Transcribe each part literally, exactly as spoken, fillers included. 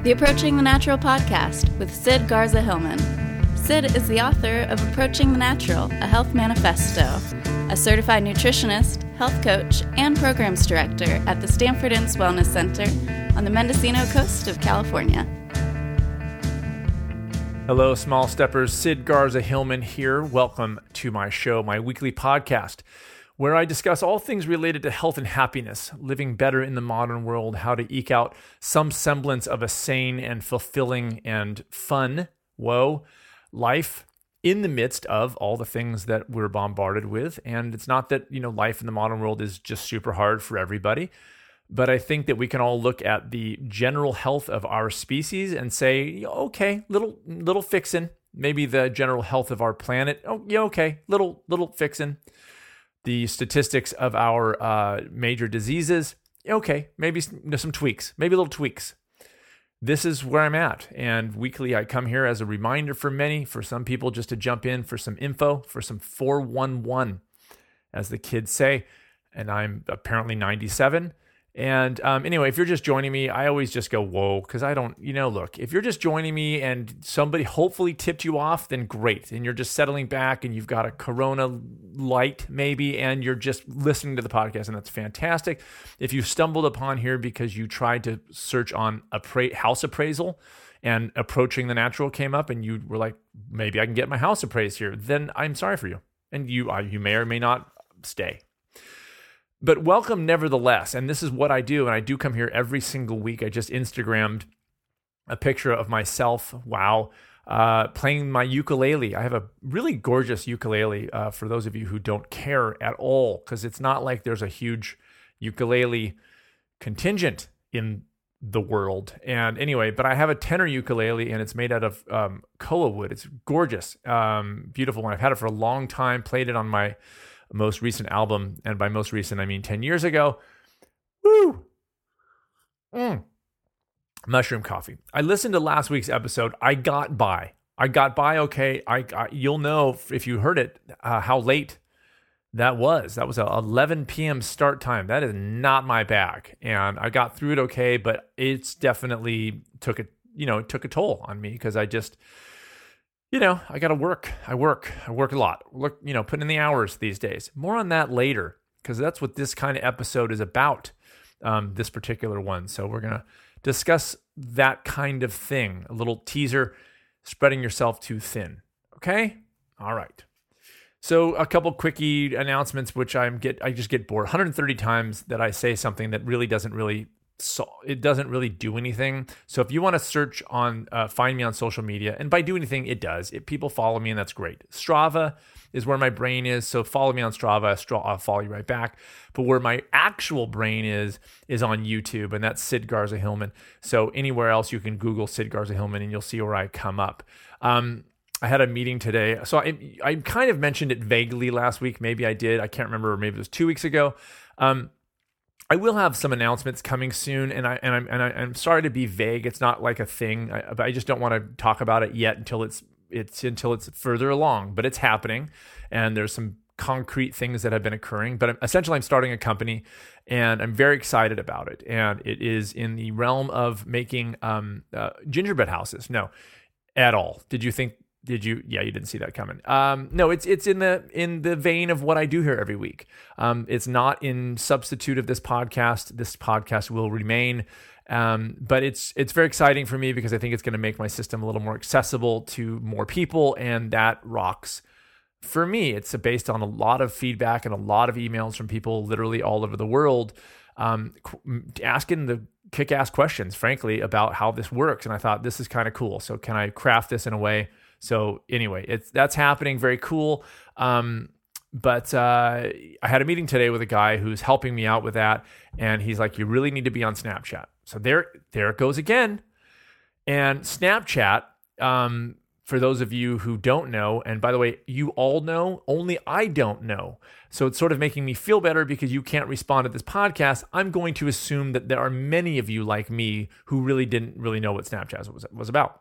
The Approaching the Natural podcast with Sid Garza Hillman. Sid is the author of Approaching the Natural, a health manifesto, a certified nutritionist, health coach, and programs director at the Stanford Inns Wellness Center on the Mendocino coast of California. Hello, small steppers. Sid Garza Hillman here. Welcome to my show, my weekly podcast, where I discuss all things related to health and happiness, living better in the modern world, how to eke out some semblance of a sane and fulfilling and fun, whoa, life in the midst of all the things that we're bombarded with. And it's not that, you know, life in the modern world is just super hard for everybody, but I think that we can all look at the general health of our species and say, okay, little little fixin', maybe the general health of our planet. Oh, yeah, okay, little little fixin'. The statistics of our uh, major diseases, okay, maybe some, some tweaks, maybe little tweaks. This is where I'm at. And weekly, I come here as a reminder for many, for some people just to jump in for some info, for some four one one, as the kids say. And I'm apparently ninety-seven. And um, anyway, if you're just joining me, I always just go, whoa, because I don't, you know, look, if you're just joining me and somebody hopefully tipped you off, then great. And you're just settling back and you've got a Corona light maybe, and you're just listening to the podcast, and that's fantastic. If you stumbled upon here because you tried to search on appra- house appraisal and Approaching the Natural came up and you were like, maybe I can get my house appraised here, then I'm sorry for you. And you, uh, you may or may not stay. But welcome nevertheless, and this is what I do, and I do come here every single week. I just Instagrammed a picture of myself, wow, uh, playing my ukulele. I have a really gorgeous ukulele uh, for those of you who don't care at all, because it's not like there's a huge ukulele contingent in the world. And anyway, but I have a tenor ukulele, and it's made out of um, koa wood. It's gorgeous, um, beautiful one. I've had it for a long time, played it on my most recent album, and by most recent I mean ten years ago. Woo! Mm. Mushroom coffee. I listened to last week's episode. I got by. I got by okay. I, I you'll know if you heard it uh, how late that was. That was a eleven p.m. start time. That is not my bag, and I got through it okay. But it's definitely took a you know it took a toll on me because I just. You know, I got to work. I work. I work a lot. Look, you know, putting in the hours these days. More on that later, because that's what this kind of episode is about, um, this particular one. So we're going to discuss that kind of thing. A little teaser, spreading yourself too thin. Okay? All right. So a couple quickie announcements, which I'm get I just get bored. one hundred thirty times that I say something that really doesn't really So it doesn't really do anything. So if you want to search on, uh, find me on social media, and by do anything, it does. It, people follow me, and that's great. Strava is where my brain is. So follow me on Strava. Strava I'll follow you right back. But where my actual brain is, is on YouTube, and that's Sid Garza Hillman. So anywhere else you can Google Sid Garza Hillman, and you'll see where I come up. Um, I had a meeting today. So I, I kind of mentioned it vaguely last week. Maybe I did. I can't remember. Maybe it was two weeks ago. Um, I will have some announcements coming soon, and I and I'm and I, I'm sorry to be vague. It's not like a thing, I, but I just don't want to talk about it yet until it's it's until it's further along. But it's happening, and there's some concrete things that have been occurring. But essentially, I'm starting a company, and I'm very excited about it. And it is in the realm of making um, uh, gingerbread houses. No, at all. Did you think? Did you? Yeah, you didn't see that coming. Um, no, it's it's in the in the vein of what I do here every week. Um, it's not in substitute of this podcast. This podcast will remain, um, but it's it's very exciting for me because I think it's going to make my system a little more accessible to more people, and that rocks. For me, it's based on a lot of feedback and a lot of emails from people literally all over the world, um, asking the kick-ass questions, frankly, about how this works. And I thought this is kind of cool. So can I craft this in a way? So anyway, it's that's happening. Very cool. Um, but uh, I had a meeting today with a guy who's helping me out with that, and he's like, "You really need to be on Snapchat." So there, there it goes again. And Snapchat, um, for those of you who don't know, and by the way, you all know, only I don't know. So it's sort of making me feel better because you can't respond to this podcast. I'm going to assume that there are many of you like me who really didn't really know what Snapchat was was about.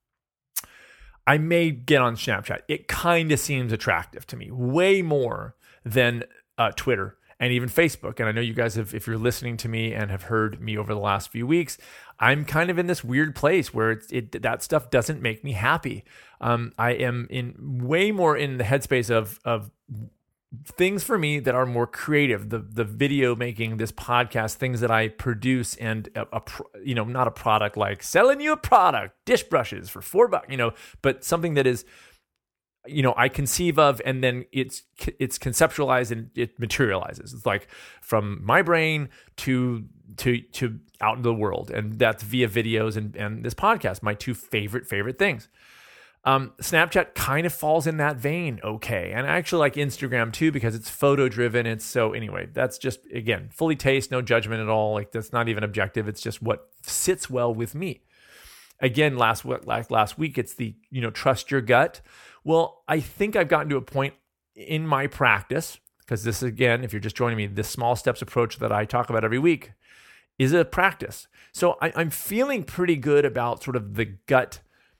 I may get on Snapchat. It kind of seems attractive to me, way more than uh, Twitter. and even Facebook. And I know you guys have, if you're listening to me and have heard me over the last few weeks, I'm kind of in this weird place where it, it that stuff doesn't make me happy. Um, I am in way more in the headspace of of things for me that are more creative, the the video making, this podcast, things that I produce, and a, a you know, not a product like selling you a product, dish brushes for four bucks, you know, but something that is, you know, I conceive of, and then it's it's conceptualized and it materializes. It's like from my brain to to to out in the world, and that's via videos and and this podcast, my two favorite favorite things. Um, Snapchat kind of falls in that vein, okay. And I actually like Instagram too because it's photo driven. It's so anyway, that's just, again, fully taste, no judgment at all. Like that's not even objective. It's just what sits well with me. Again, last like last week, it's the, you know, trust your gut. Well, I think I've gotten to a point in my practice, because this, again, if you're just joining me, this small steps approach that I talk about every week is a practice. So I, I'm feeling pretty good about sort of the gut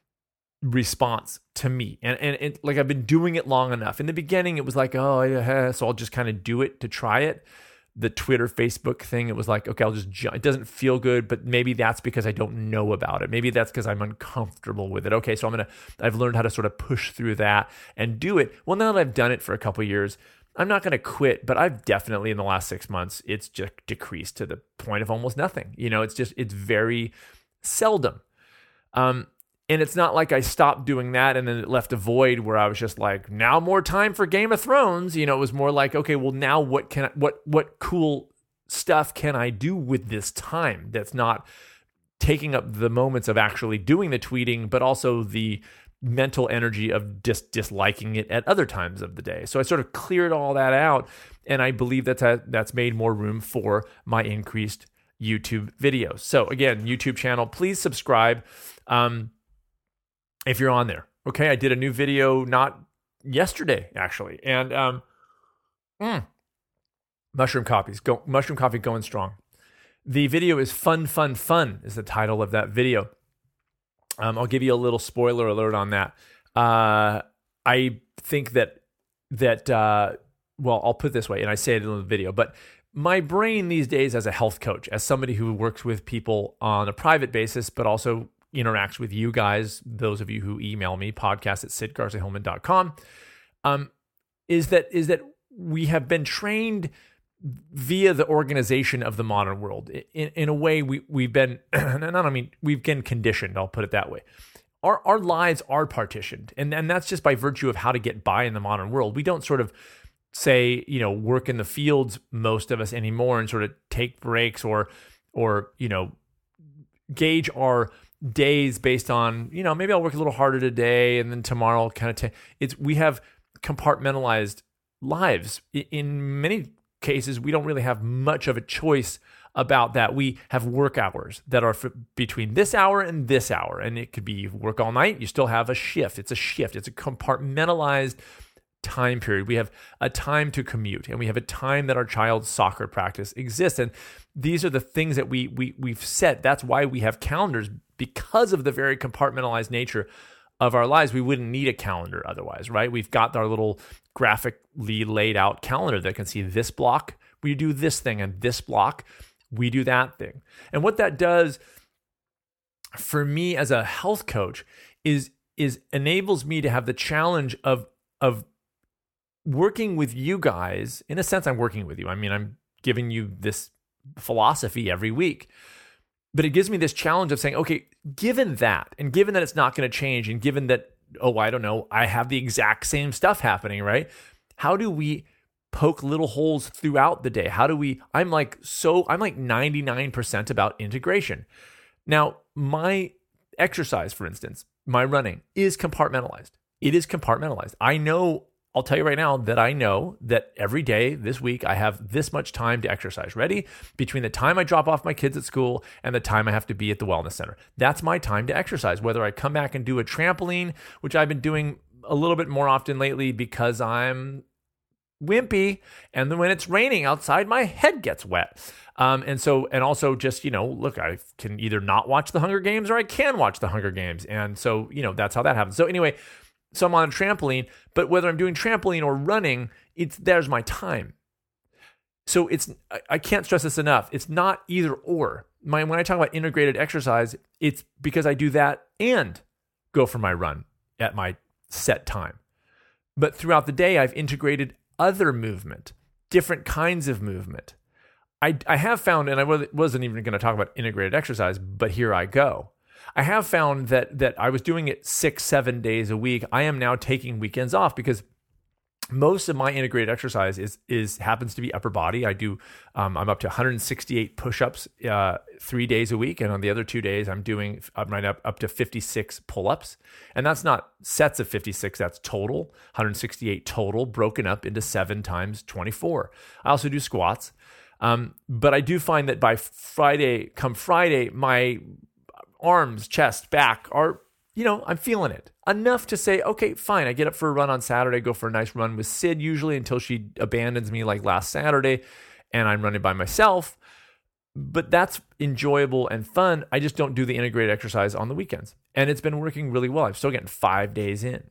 response to me. And, and and like I've been doing it long enough. In the beginning, it was like, oh, yeah, so I'll just kind of do it to try it. The Twitter, Facebook thing, it was like, okay, I'll just, ju- it doesn't feel good, but maybe that's because I don't know about it. Maybe that's because I'm uncomfortable with it. Okay, so I'm going to, I've learned how to sort of push through that and do it. Well, now that I've done it for a couple of years, I'm not going to quit, but I've definitely in the last six months, it's just decreased to the point of almost nothing. You know, it's just, it's very seldom. Um, And it's not like I stopped doing that and then it left a void where I was just like, now more time for Game of Thrones. You know, it was more like, okay, well now what can I, what what cool stuff can I do with this time that's not taking up the moments of actually doing the tweeting, but also the mental energy of just disliking it at other times of the day. So I sort of cleared all that out, and I believe that's a, that's made more room for my increased YouTube videos. So again, YouTube channel, please subscribe. Um, If you're on there, okay, I did a new video not yesterday actually, and um, mm, mushroom coffees, go mushroom coffee going strong. The video is fun, fun, fun is the title of that video. Um, I'll give you a little spoiler alert on that. Uh, I think that that uh, well, I'll put it this way, and I say it in the video, but my brain these days as a health coach, as somebody who works with people on a private basis, but also interacts with you guys, those of you who email me, podcast at sid garza hillman dot com, um, is that is that we have been trained via the organization of the modern world. In, in a way, we, we've been, and I mean, we've been conditioned, I'll put it that way. Our our lives are partitioned, and, and that's just by virtue of how to get by in the modern world. We don't sort of say, you know, work in the fields, most of us anymore, and sort of take breaks or, or you know, gauge our days based on, you know, maybe I'll work a little harder today and then tomorrow I'll kind of take, it's, we have compartmentalized lives. In many cases, we don't really have much of a choice about that. We have work hours that are for between this hour and this hour. And it could be you work all night, you still have a shift. It's a shift. It's a compartmentalized time period. We have a time to commute, and we have a time that our child's soccer practice exists. And these are the things that we, we, we've set. That's why we have calendars, because of the very compartmentalized nature of our lives. We wouldn't need a calendar otherwise, right? We've got our little graphically laid out calendar that can see this block, we do this thing, and this block, we do that thing. And what that does for me as a health coach is, is enables me to have the challenge of, of working with you guys. In a sense, I'm working with you. I mean, I'm giving you this philosophy every week. But it gives me this challenge of saying, okay, given that, and given that it's not going to change, and given that, oh, I don't know, I have the exact same stuff happening, right? How do we poke little holes throughout the day? How do we, I'm like, so, I'm like ninety-nine percent about integration. Now, my exercise, for instance, my running is compartmentalized. It is compartmentalized. I know, I'll tell you right now that I know that every day this week I have this much time to exercise. Ready? Between the time I drop off my kids at school and the time I have to be at the wellness center. That's my time to exercise. Whether I come back and do a trampoline, which I've been doing a little bit more often lately because I'm wimpy, and then when it's raining outside, my head gets wet. Um, and so, and also just, you know, look, I can either not watch the Hunger Games or I can watch the Hunger Games. And so, you know, that's how that happens. So anyway, so I'm on a trampoline, but whether I'm doing trampoline or running, it's there's my time. So it's, I can't stress this enough. It's not either or. My, when I talk about integrated exercise, it's because I do that and go for my run at my set time. But throughout the day, I've integrated other movement, different kinds of movement. I, I have found, and I wasn't even going to talk about integrated exercise, but here I go. I have found that that I was doing it six, seven days a week. I am now taking weekends off because most of my integrated exercise is is happens to be upper body. I do, um, I'm up to one hundred sixty-eight push-ups uh, three days a week. And on the other two days, I'm doing I'm right up, up to fifty-six pull-ups. And that's not sets of fifty-six, that's total, one hundred sixty-eight total, broken up into seven times twenty-four. I also do squats. Um, but I do find that by Friday, come Friday, my arms, chest, back are, you know, I'm feeling it enough to say, okay, fine. I get up for a run on Saturday, go for a nice run with Sid usually until she abandons me like last Saturday and I'm running by myself. But that's enjoyable and fun. I just don't do the integrated exercise on the weekends. And it's been working really well. I'm still getting five days in.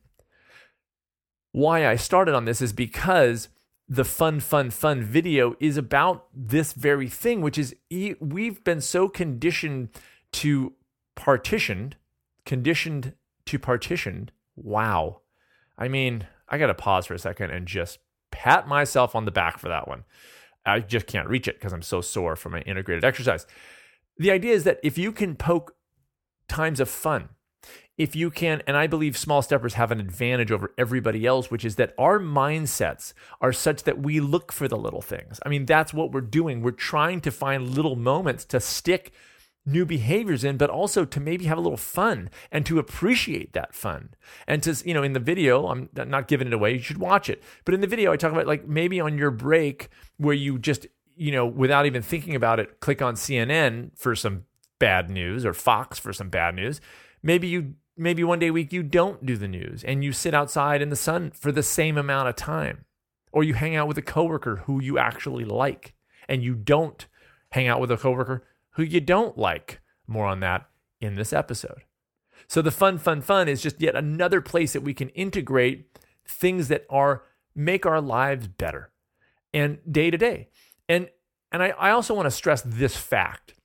Why I started on this is because the fun, fun, fun video is about this very thing, which is we've been so conditioned to partitioned, conditioned to partitioned. Wow. I mean, I got to pause for a second and just pat myself on the back for that one. I just can't reach it because I'm so sore from my integrated exercise. The idea is that if you can poke times of fun, if you can, and I believe small steppers have an advantage over everybody else, which is that our mindsets are such that we look for the little things. I mean, that's what we're doing. We're trying to find little moments to stick new behaviors in, but also to maybe have a little fun and to appreciate that fun. And to, you know, in the video, I'm not giving it away, you should watch it. But in the video, I talk about like maybe on your break where you just, you know, without even thinking about it, click on C N N for some bad news or Fox for some bad news. Maybe you, maybe one day a week you don't do the news and you sit outside in the sun for the same amount of time. Or you hang out with a coworker who you actually like and you don't hang out with a coworker who you don't like. More on that in this episode. So the fun, fun, fun is just yet another place that we can integrate things that are make our lives better and day to day. And and I, I also want to stress this fact.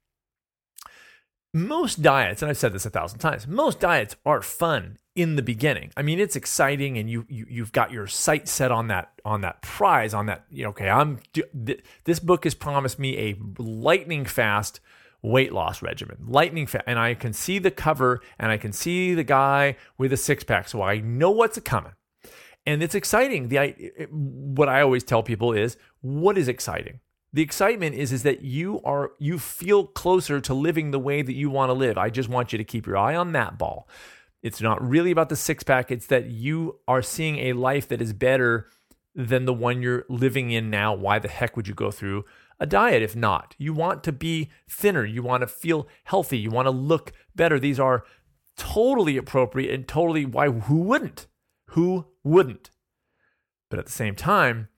Most diets, and I've said this a thousand times, most diets are fun in the beginning. I mean, it's exciting, and you, you you've got your sight set on that on that prize, on that. You know, okay, I'm this book has promised me a lightning fast weight loss regimen, lightning fast, and I can see the cover and I can see the guy with a six pack, so I know what's a coming, and it's exciting. The it, what I always tell people is, what is exciting? The excitement is, is that you are you feel closer to living the way that you want to live. I just want you to keep your eye on that ball. It's not really about the six pack. It's that you are seeing a life that is better than the one you're living in now. Why the heck would you go through a diet if not? You want to be thinner. You want to feel healthy. You want to look better. These are totally appropriate and totally why. Who wouldn't? Who wouldn't? But at the same time,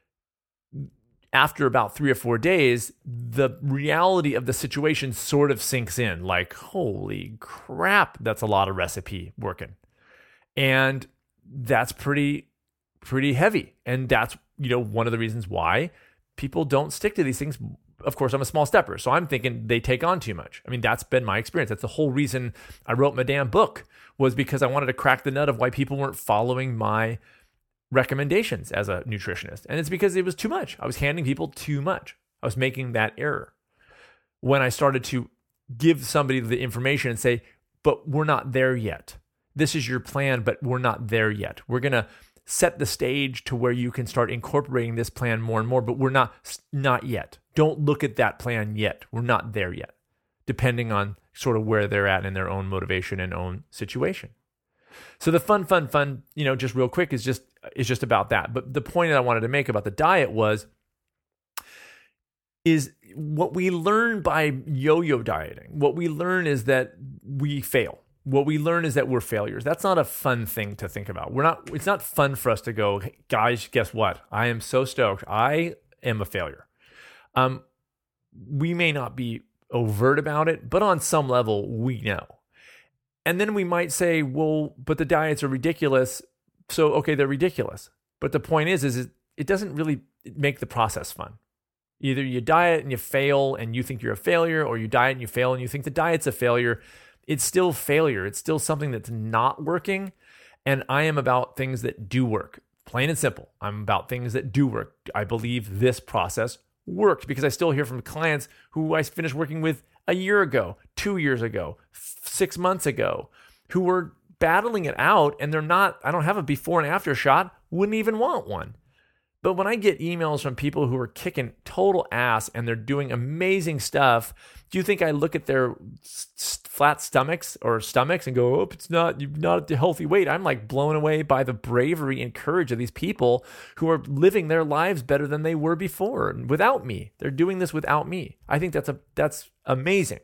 after about three or four days, the reality of the situation sort of sinks in. Like, holy crap, that's a lot of recipe working. And that's pretty, pretty heavy. And that's, you know, one of the reasons why people don't stick to these things. Of course, I'm a small stepper, so I'm thinking they take on too much. I mean, that's been my experience. That's the whole reason I wrote my damn book, was because I wanted to crack the nut of why people weren't following my recommendations as a nutritionist. And it's because it was too much. I was handing people too much. I was making that error. When I started to give somebody the information and say, but we're not there yet. This is your plan, but we're not there yet. We're going to set the stage to where you can start incorporating this plan more and more, but we're not, not yet. Don't look at that plan yet. We're not there yet, depending on sort of where they're at in their own motivation and own situation. So the fun, fun, fun, you know, just real quick is just is just about that. But the point that I wanted to make about the diet was, is what we learn by yo-yo dieting. What we learn is that we fail. What we learn is that we're failures. That's not a fun thing to think about. We're not. It's not fun for us to go, hey, guys, guess what? I am so stoked. I am a failure. Um, we may not be overt about it, but on some level, we know. And then we might say, well, but the diets are ridiculous. So, okay, they're ridiculous. But the point is, is it, it doesn't really make the process fun. Either you diet and you fail and you think you're a failure, or you diet and you fail and you think the diet's a failure. It's still failure. It's still something that's not working. And I am about things that do work. Plain and simple. I'm about things that do work. I believe this process worked because I still hear from clients who I finished working with a year ago, two years ago, six months ago, who were battling it out, and they're not, I don't have a before and after shot, wouldn't even want one. But when I get emails from people who are kicking total ass and they're doing amazing stuff, do you think I look at their s- flat stomachs or stomachs and go, oh, it's not, you're not at the healthy weight? I'm like blown away by the bravery and courage of these people who are living their lives better than they were before without me. They're doing this without me. I think that's a that's amazing.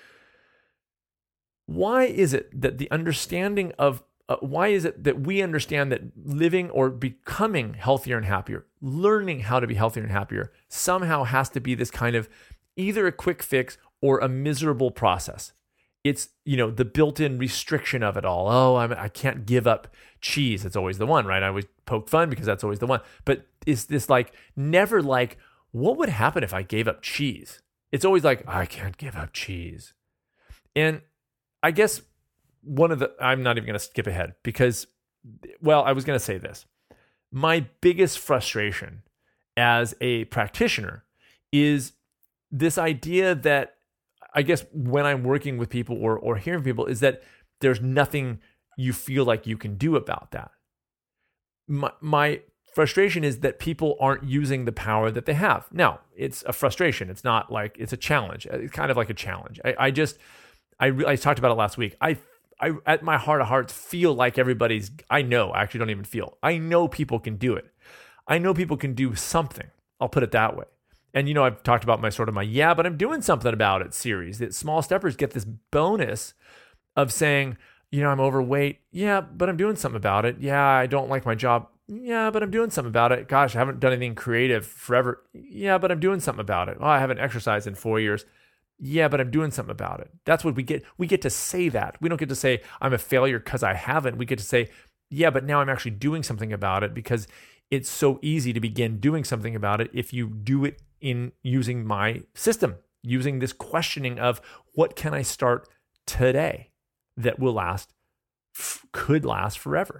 Why is it that the understanding of Uh, why is it that we understand that living or becoming healthier and happier, learning how to be healthier and happier, somehow has to be this kind of either a quick fix or a miserable process? It's, you know, the built-in restriction of it all. Oh, I'm, I can't give up cheese. It's always the one, right? I always poke fun because that's always the one. But is this like never like, what would happen if I gave up cheese? It's always like, I can't give up cheese. And I guess one of the, I'm not even going to skip ahead because, well, I was going to say this. My biggest frustration as a practitioner is this idea that, I guess when I'm working with people or, or hearing people, is that there's nothing you feel like you can do about that. My, my frustration is that people aren't using the power that they have. Now, it's a frustration. It's not like, it's a challenge. It's kind of like a challenge. I, I just, I, I talked about it last week. I I, at my heart of hearts, feel like everybody's, I know, I actually don't even feel. I know people can do it. I know people can do something. I'll put it that way. And, you know, I've talked about my sort of my, yeah, but I'm doing something about it series. That small steppers get this bonus of saying, you know, I'm overweight. Yeah, but I'm doing something about it. Yeah, I don't like my job. Yeah, but I'm doing something about it. Gosh, I haven't done anything creative forever. Yeah, but I'm doing something about it. Oh, I haven't exercised in four years. Yeah, but I'm doing something about it. That's what we get. We get to say that. We don't get to say, I'm a failure because I haven't. We get to say, yeah, but now I'm actually doing something about it, because it's so easy to begin doing something about it if you do it in using my system, using this questioning of what can I start today that will last, f- could last forever.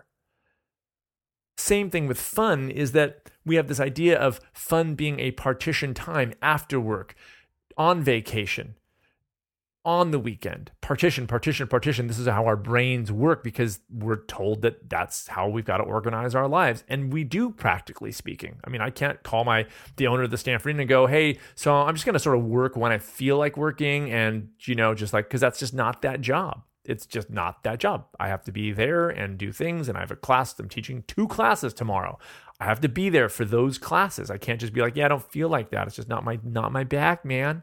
Same thing with fun is that we have this idea of fun being a partition time after work, on vacation, on the weekend. Partition, partition, partition. This is how our brains work because we're told that that's how we've got to organize our lives. And we do, practically speaking. I mean, I can't call my the owner of the Stanford Inn and go, hey, so I'm just going to sort of work when I feel like working, and, you know, just like, because that's just not that job. It's just not that job. I have to be there and do things, and I have a class. I'm teaching two classes tomorrow. I have to be there for those classes. I can't just be like, yeah, I don't feel like that. It's just not my not my back, man.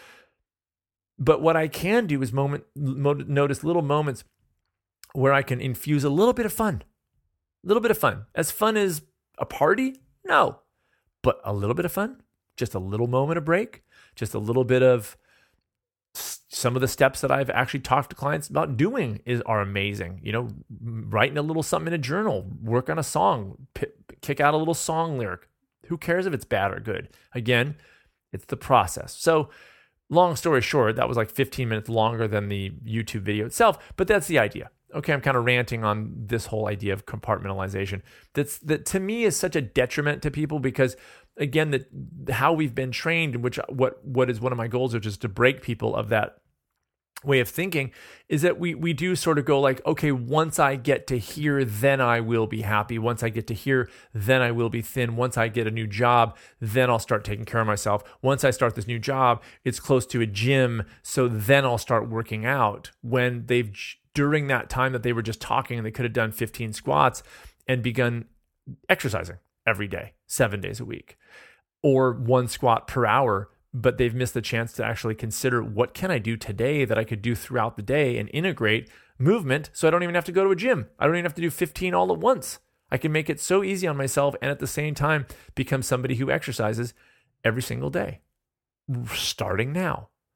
But what I can do is moment mo- notice little moments where I can infuse a little bit of fun. A little bit of fun. As fun as a party? No. But a little bit of fun. Just a little moment of break. Just a little bit of some of the steps that I've actually talked to clients about doing is are amazing. You know, writing a little something in a journal, work on a song, p- kick out a little song lyric. Who cares if it's bad or good? Again, it's the process. So long story short, that was like fifteen minutes longer than the YouTube video itself, but that's the idea. Okay, I'm kind of ranting on this whole idea of compartmentalization. That's that to me is such a detriment to people because, again, that how we've been trained, which what what is one of my goals, which is to break people of that way of thinking, is that we we do sort of go like, okay, once I get to here, then I will be happy. Once I get to here, then I will be thin. Once I get a new job, then I'll start taking care of myself. Once I start this new job, it's close to a gym, so then I'll start working out. When they've, during that time that they were just talking, and they could have done fifteen squats and begun exercising every day, seven days a week, or one squat per hour, but they've missed the chance to actually consider, what can I do today that I could do throughout the day and integrate movement so I don't even have to go to a gym. I don't even have to do fifteen all at once. I can make it so easy on myself and at the same time become somebody who exercises every single day, starting now.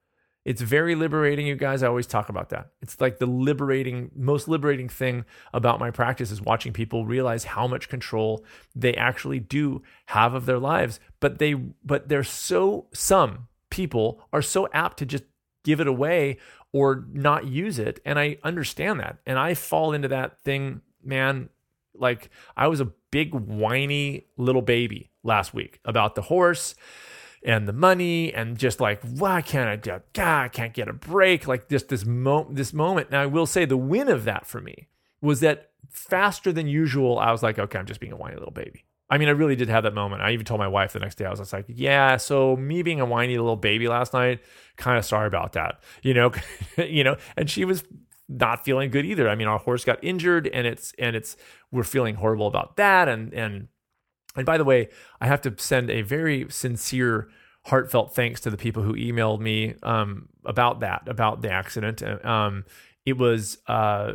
It's very liberating, you guys. I always talk about that. It's like the liberating, most liberating thing about my practice is watching people realize how much control they actually do have of their lives. But they, but they're so, some people are so apt to just give it away or not use it. And I understand that. And I fall into that thing, man. Like I was a big whiny little baby last week about the horse and the money and just like, why can't I do, God, I can't get a break. Like just this mo- this moment. Now I will say the win of that for me was that faster than usual, I was like, okay, I'm just being a whiny little baby. I mean, I really did have that moment. I even told my wife the next day, I was just like, yeah, so me being a whiny little baby last night, kind of sorry about that, you know, you know, and she was not feeling good either. I mean, our horse got injured and it's, and it's, we're feeling horrible about that. And, and, and by the way, I have to send a very sincere, heartfelt thanks to the people who emailed me um, about that, about the accident. Um, it was, uh,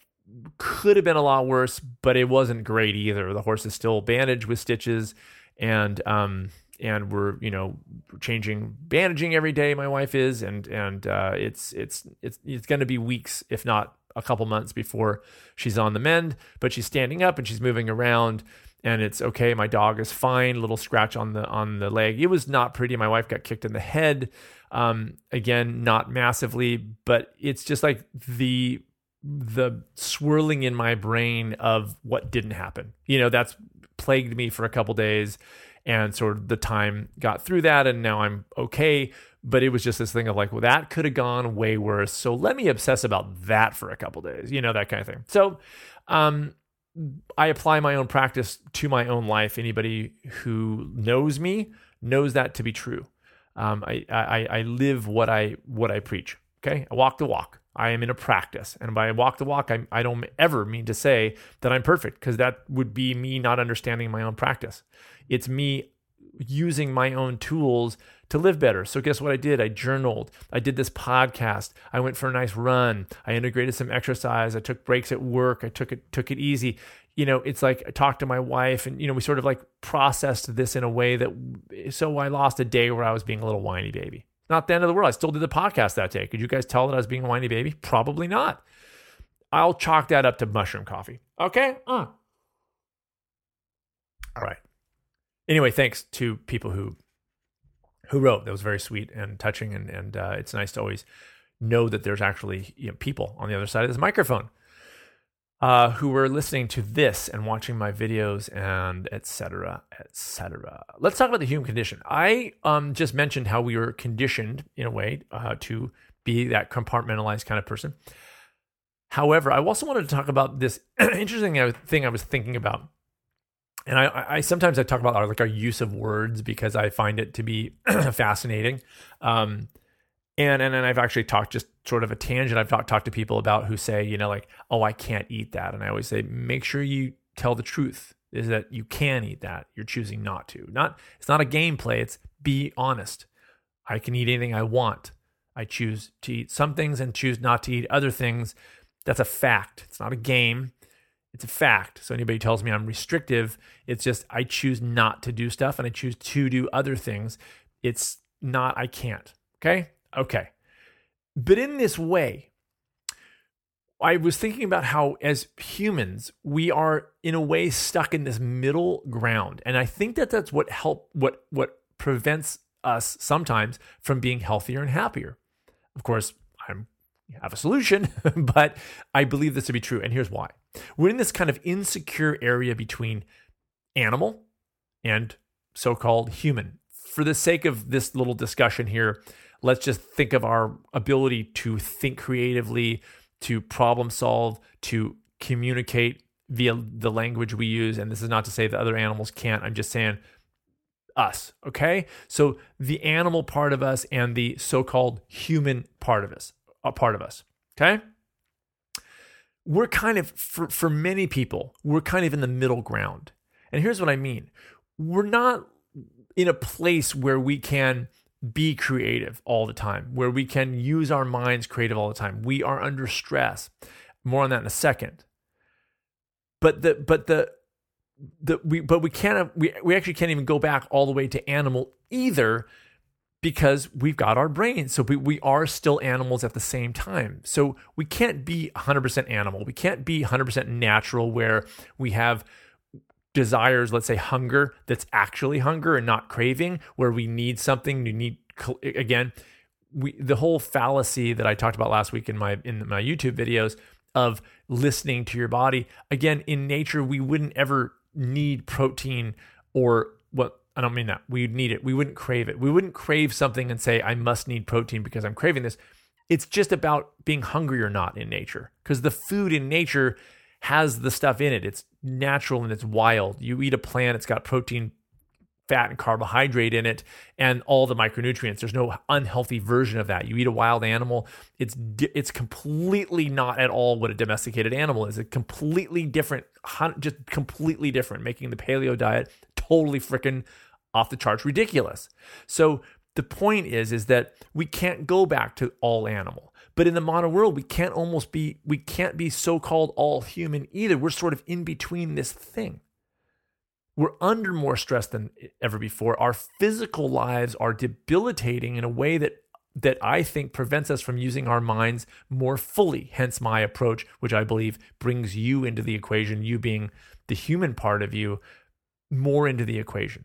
could have been a lot worse, but it wasn't great either. The horse is still bandaged with stitches and, um, and we're, you know, changing bandaging every day. My wife is, and, and, uh, it's, it's, it's, it's going to be weeks, if not a couple months before she's on the mend, but she's standing up and she's moving around and it's okay. My dog is fine. Little scratch on the, on the leg. It was not pretty. My wife got kicked in the head. Um, again, not massively, but it's just like the, the swirling in my brain of what didn't happen. You know, that's plagued me for a couple days. And sort of the time got through that and now I'm okay. But it was just this thing of like, well, that could have gone way worse. So let me obsess about that for a couple days, you know, that kind of thing. So um, I apply my own practice to my own life. Anybody who knows me knows that to be true. Um, I, I, I live what I, what I preach. Okay. I walk the walk. I am in a practice. And by walk the walk, I, I don't ever mean to say that I'm perfect because that would be me not understanding my own practice. It's me using my own tools to live better. So guess what I did? I journaled. I did this podcast. I went for a nice run. I integrated some exercise. I took breaks at work. I took it, took it easy. You know, it's like I talked to my wife and, you know, we sort of like processed this in a way that, so I lost a day where I was being a little whiny baby. Not the end of the world. I still did the podcast that day. Could you guys tell that I was being a whiny baby? Probably not. I'll chalk that up to mushroom coffee. Okay? Mm. All right. Anyway, thanks to people who who wrote. That was very sweet and touching, and and uh, it's nice to always know that there's actually, you know, people on the other side of this microphone uh, who were listening to this and watching my videos and et cetera, et cetera. Let's talk about the human condition. I um, just mentioned how we were conditioned in a way uh, to be that compartmentalized kind of person. However, I also wanted to talk about this interesting thing I was thinking about. And I, I sometimes I talk about our, like our use of words because I find it to be fascinating. Um, and, and and I've actually talked just sort of a tangent. I've talked talked to people about who say, you know, like, oh, I can't eat that. And I always say, make sure you tell the truth is that you can eat that. You're choosing not to. Not it's not a game play. It's be honest. I can eat anything I want. I choose to eat some things and choose not to eat other things. That's a fact. It's not a game. It's a fact. So anybody tells me I'm restrictive, it's just I choose not to do stuff and I choose to do other things. It's not I can't. Okay? Okay. But in this way, I was thinking about how as humans, we are in a way stuck in this middle ground. And I think that that's what help what what prevents us sometimes from being healthier and happier. Of course, I'm have a solution, but I believe this to be true. And here's why. We're in this kind of insecure area between animal and so-called human. For the sake of this little discussion here, let's just think of our ability to think creatively, to problem solve, to communicate via the language we use. And this is not to say that other animals can't. I'm just saying us, okay? So the animal part of us and the so-called human part of us. A part of us, okay? We're kind of, for, for many people, we're kind of in the middle ground. And here's what I mean. We're not in a place where we can be creative all the time, where we can use our minds creative all the time. We are under stress. More on that in a second. But the, but the, the we, but we can't, we, we actually can't even go back all the way to animal either, because we've got our brains. So we, we are still animals at the same time. So we can't be one hundred percent animal. We can't be one hundred percent natural where we have desires, let's say hunger, that's actually hunger and not craving, where we need something, you need, again, we the whole fallacy that I talked about last week in my in my YouTube videos of listening to your body. Again, in nature, we wouldn't ever need protein or what, I don't mean that. We'd need it. We wouldn't crave it. We wouldn't crave something and say, I must need protein because I'm craving this. It's just about being hungry or not in nature, because the food in nature has the stuff in it. It's natural and it's wild. You eat a plant, it's got protein, fat, and carbohydrate in it, and all the micronutrients. There's no unhealthy version of that. You eat a wild animal, it's it's completely not at all what a domesticated animal is. It's completely different, just completely different, making the paleo diet totally freaking off the charts ridiculous. So the point is, is that we can't go back to all animal. But in the modern world, we can't almost be, we can't be so-called all human either. We're sort of in between this thing. We're under more stress than ever before. Our physical lives are debilitating in a way that that I think prevents us from using our minds more fully. Hence my approach, which I believe brings you into the equation, you being the human part of you, more into the equation.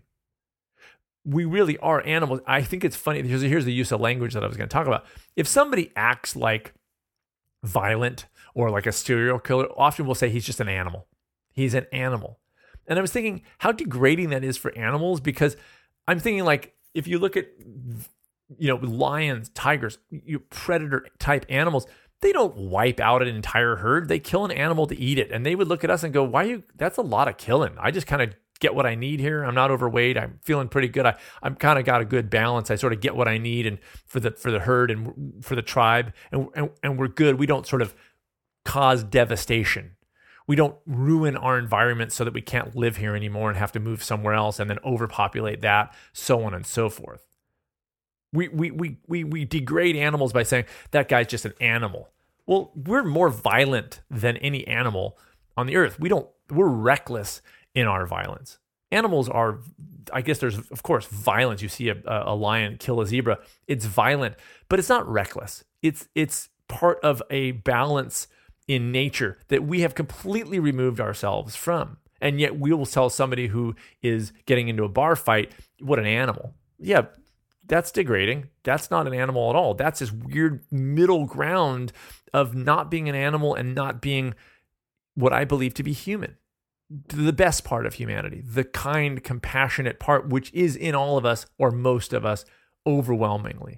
We really are animals. I think it's funny, because here's the use of language that I was going to talk about. If somebody acts like violent or like a serial killer, often we'll say he's just an animal. He's an animal. And I was thinking how degrading that is for animals, because I'm thinking, like, if you look at, you know, lions, tigers, you predator type animals, they don't wipe out an entire herd. They kill an animal to eat it. And they would look at us and go, why you, that's a lot of killing. I just kind of get what I need here. I'm not overweight. I'm feeling pretty good. I, I'm kind of got a good balance. I sort of get what I need, and for the, for the herd and for the tribe, and, and, and we're good. We don't sort of cause devastation. We don't ruin our environment so that we can't live here anymore and have to move somewhere else and then overpopulate that, so on and so forth. We we we we we degrade animals by saying that guy's just an animal. Well, we're more violent than any animal on the earth. We don't we're reckless in our violence. Animals are, I guess there's of course violence. You see a, a lion kill a zebra. It's violent, but it's not reckless. It's it's part of a balance in nature that we have completely removed ourselves from. And yet we will tell somebody who is getting into a bar fight, what an animal. Yeah, that's degrading. That's not an animal at all. That's this weird middle ground of not being an animal and not being what I believe to be human. The best part of humanity, the kind, compassionate part, which is in all of us, or most of us, overwhelmingly.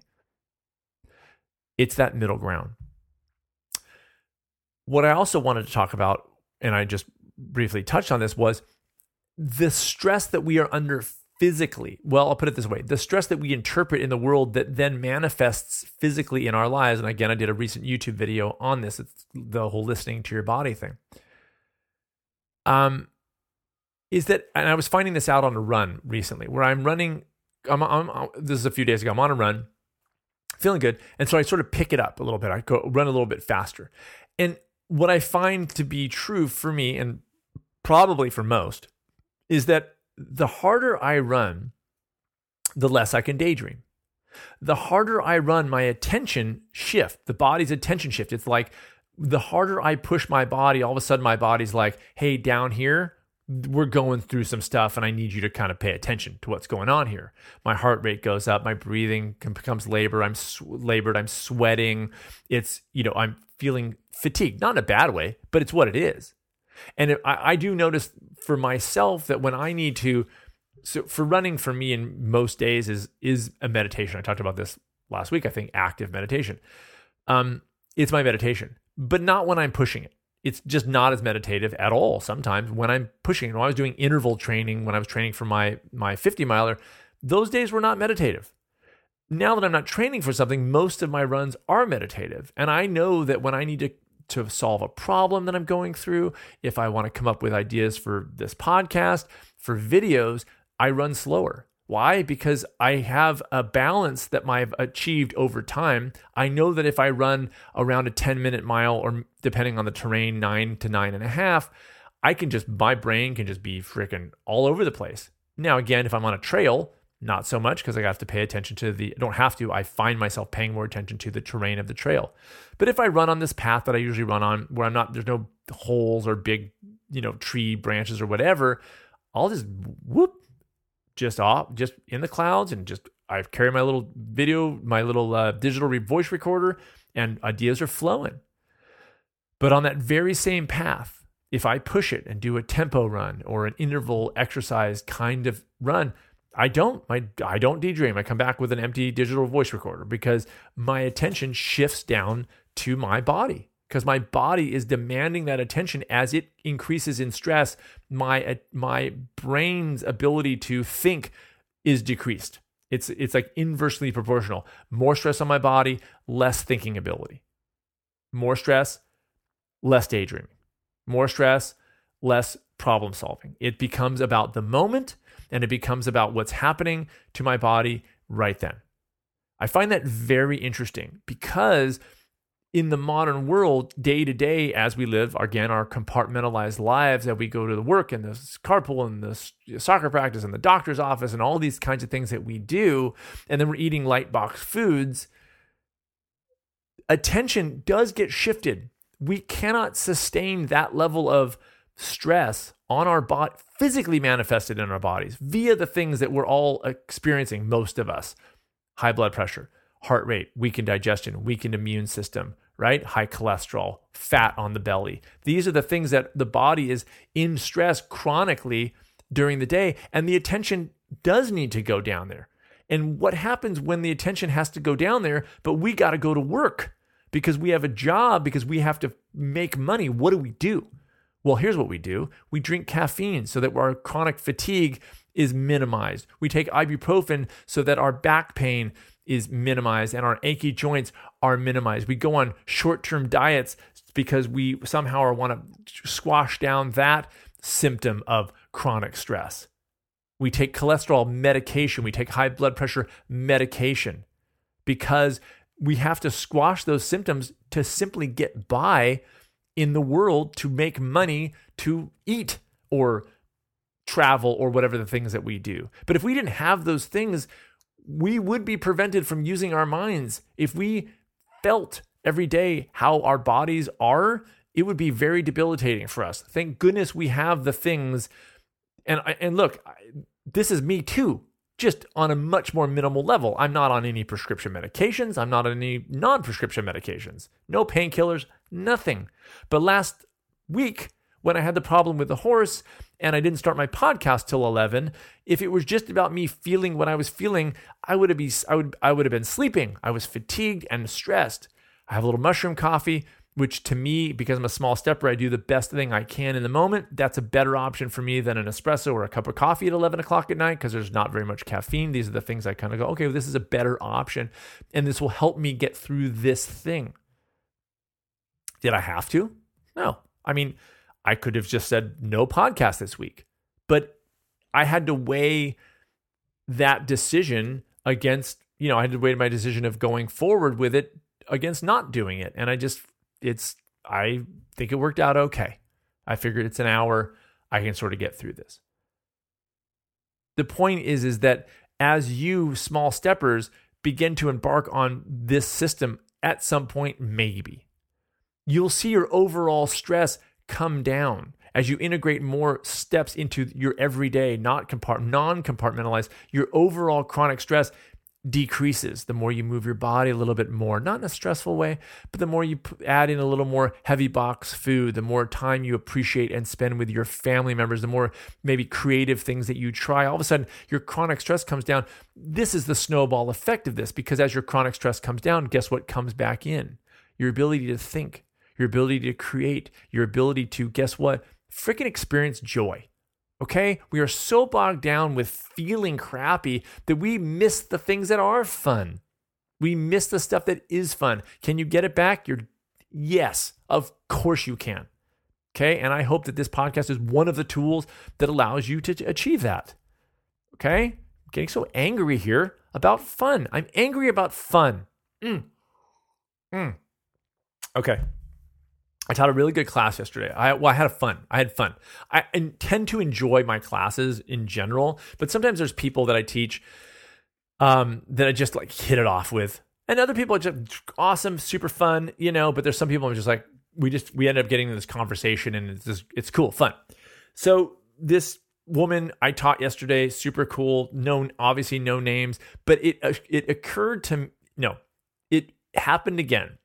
It's that middle ground. What I also wanted to talk about, and I just briefly touched on this, was the stress that we are under physically. Well, I'll put it this way. The stress that we interpret in the world that then manifests physically in our lives. And again, I did a recent YouTube video on this. It's the whole listening to your body thing. Um, is that, and I was finding this out on a run recently, where I'm running, I'm, I'm, this is a few days ago, I'm on a run, feeling good. And so I sort of pick it up a little bit. I go run a little bit faster. And what I find to be true for me, and probably for most, is that the harder I run, the less I can daydream. The harder I run, my attention shift, the body's attention shift. It's like the harder I push my body, all of a sudden my body's like, hey, down here, we're going through some stuff and I need you to kind of pay attention to what's going on here. My heart rate goes up, my breathing becomes labor. I'm sw- labored, I'm sweating. It's, you know, I'm feeling fatigued, not in a bad way, but it's what it is. And it, I, I do notice for myself that when I need to, so for running for me in most days is, is a meditation. I talked about this last week, I think, active meditation. Um, it's my meditation, but not when I'm pushing it. It's just not as meditative at all sometimes when I'm pushing. When I was doing interval training, when I was training for my, my fifty miler, those days were not meditative. Now that I'm not training for something, most of my runs are meditative. And I know that when I need to, to solve a problem that I'm going through, if I want to come up with ideas for this podcast, for videos, I run slower. Why? Because I have a balance that I've achieved over time. I know that if I run around a ten minute mile, or depending on the terrain, nine to nine and a half, I can just, my brain can just be freaking all over the place. Now, again, if I'm on a trail, not so much because I have to pay attention to the, I don't have to, I find myself paying more attention to the terrain of the trail. But if I run on this path that I usually run on, where I'm not, there's no holes or big, you know, tree branches or whatever, I'll just whoop, just off, just in the clouds, and just, I carry my little video, my little uh, digital re- voice recorder, and ideas are flowing. But on that very same path, if I push it and do a tempo run or an interval exercise kind of run, I don't, my, I don't daydream. I come back with an empty digital voice recorder because my attention shifts down to my body, because my body is demanding that attention. As it increases in stress, my, my brain's ability to think is decreased. It's, it's like inversely proportional. More stress on my body, less thinking ability. More stress, less daydreaming. More stress, less problem solving. It becomes about the moment, and it becomes about what's happening to my body right then. I find that very interesting because in the modern world, day to day, as we live, again, our compartmentalized lives, that we go to the work and the carpool and the soccer practice and the doctor's office and all these kinds of things that we do, and then we're eating light box foods, attention does get shifted. We cannot sustain that level of stress on our body, physically manifested in our bodies via the things that we're all experiencing, most of us. High blood pressure, heart rate, weakened digestion, weakened immune system, right? High cholesterol, fat on the belly. These are the things that the body is in stress chronically during the day, and the attention does need to go down there. And what happens when the attention has to go down there, but we got to go to work because we have a job, because we have to make money? What do we do? Well, here's what we do. We drink caffeine so that our chronic fatigue is minimized. We take ibuprofen so that our back pain is minimized and our achy joints are minimized. We go on short-term diets because we somehow want to squash down that symptom of chronic stress. We take cholesterol medication. We take high blood pressure medication because we have to squash those symptoms to simply get by in the world, to make money, to eat or travel or whatever the things that we do. But if we didn't have those things, we would be prevented from using our minds. If we felt every day how our bodies are, it would be very debilitating for us. Thank goodness we have the things. And and look, this is me too, just on a much more minimal level. I'm not on any prescription medications. I'm not on any non-prescription medications. No painkillers, nothing. But last week, when I had the problem with the horse and I didn't start my podcast till eleven, if it was just about me feeling what I was feeling, I would have be I would I would have been sleeping. I was fatigued and stressed. I have a little mushroom coffee, which to me, because I'm a small stepper, I do the best thing I can in the moment. That's a better option for me than an espresso or a cup of coffee at eleven o'clock at night because there's not very much caffeine. These are the things I kind of go, okay, well, this is a better option, and this will help me get through this thing. Did I have to? No. I mean, I could have just said no podcast this week, but I had to weigh that decision against, you know, I had to weigh my decision of going forward with it against not doing it. And I just, it's, I think it worked out okay. I figured it's an hour. I can sort of get through this. The point is, is that as you small steppers begin to embark on this system at some point, maybe you'll see your overall stress come down as you integrate more steps into your everyday, not compart- non-compartmentalized. Your overall chronic stress decreases the more you move your body a little bit more, not in a stressful way, but the more you add in a little more heavy box food, the more time you appreciate and spend with your family members, the more maybe creative things that you try. All of a sudden, your chronic stress comes down. This is the snowball effect of this, because as your chronic stress comes down, guess what comes back in? Your ability to think, your ability to create, your ability to, guess what? Freaking experience joy. Okay? We are so bogged down with feeling crappy that we miss the things that are fun. We miss the stuff that is fun. Can you get it back? You're yes, of course you can. Okay? And I hope that this podcast is one of the tools that allows you to achieve that. Okay? I'm getting so angry here about fun. I'm angry about fun. Mm. Mm. Okay. I taught a really good class yesterday. I well, I had fun. I had fun. I tend to enjoy my classes in general, but sometimes there's people that I teach um, that I just like hit it off with. And other people are just awesome, super fun, you know, but there's some people I'm just like, we just, we end up getting in this conversation and it's just, it's cool, fun. So this woman I taught yesterday, super cool, no, obviously no names, but it, it occurred to, no, it happened again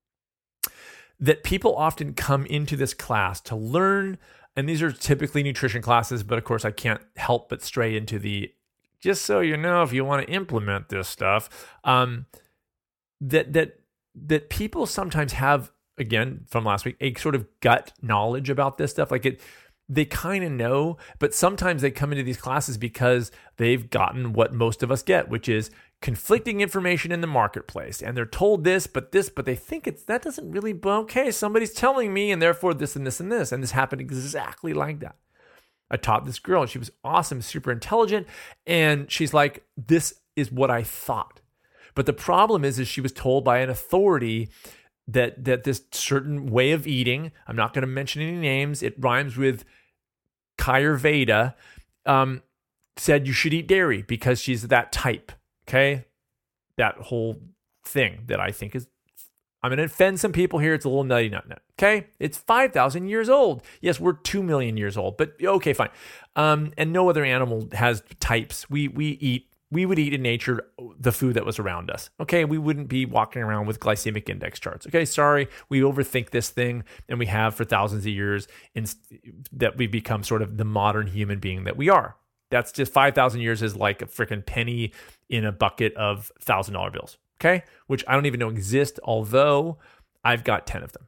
that people often come into this class to learn, and these are typically nutrition classes, but of course I can't help but stray into the, just so you know, if you want to implement this stuff, um, that, that, that people sometimes have, again, from last week, a sort of gut knowledge about this stuff. Like it, they kind of know, but sometimes they come into these classes because they've gotten what most of us get, which is conflicting information in the marketplace. And they're told this, but this, but they think it's, that doesn't really, okay, somebody's telling me, and therefore this and this and this. And this happened exactly like that. I taught this girl, and she was awesome, super intelligent. And she's like, this is what I thought. But the problem is, is she was told by an authority that that this certain way of eating, I'm not going to mention any names, it rhymes with Ayurveda, um, said you should eat dairy because she's that type, okay? That whole thing that I think is, I'm going to offend some people here, it's a little nutty nut nut, okay? It's five thousand years old. Yes, we're two million years old, but okay, fine. Um, and no other animal has types. We we eat We would eat in nature the food that was around us. Okay, we wouldn't be walking around with glycemic index charts. Okay, sorry, we overthink this thing, and we have for thousands of years in, that we become sort of the modern human being that we are. That's just five thousand years is like a freaking penny in a bucket of one thousand dollar bills, okay? Which I don't even know exist, although I've got ten of them.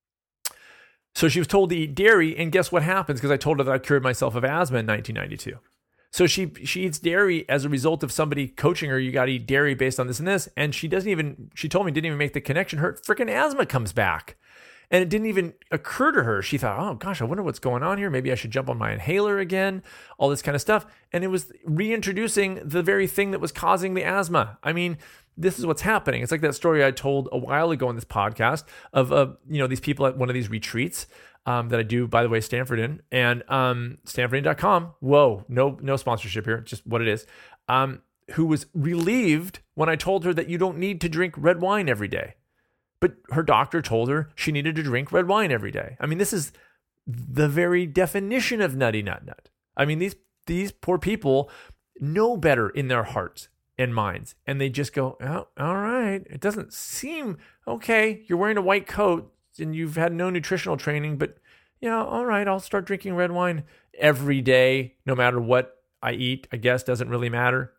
So she was told to eat dairy, and guess what happens? Because I told her that I cured myself of asthma in nineteen ninety-two. So she she eats dairy as a result of somebody coaching her, you got to eat dairy based on this and this. And she doesn't even, she told me, didn't even make the connection. Her freaking asthma comes back. And it didn't even occur to her. She thought, oh gosh, I wonder what's going on here. Maybe I should jump on my inhaler again, all this kind of stuff. And it was reintroducing the very thing that was causing the asthma. I mean, this is what's happening. It's like that story I told a while ago in this podcast of, uh, you know, these people at one of these retreats. Um, that I do, by the way, Stanford in, and um, stanford in dot com. Whoa, no no sponsorship here, just what it is. Um, who was relieved when I told her that you don't need to drink red wine every day. But her doctor told her she needed to drink red wine every day. I mean, this is the very definition of nutty nut nut. I mean, these these poor people know better in their hearts and minds, and they just go, oh, all right, it doesn't seem, okay, you're wearing a white coat, and you've had no nutritional training, but yeah, all right, I'll start drinking red wine every day, no matter what I eat, I guess, doesn't really matter.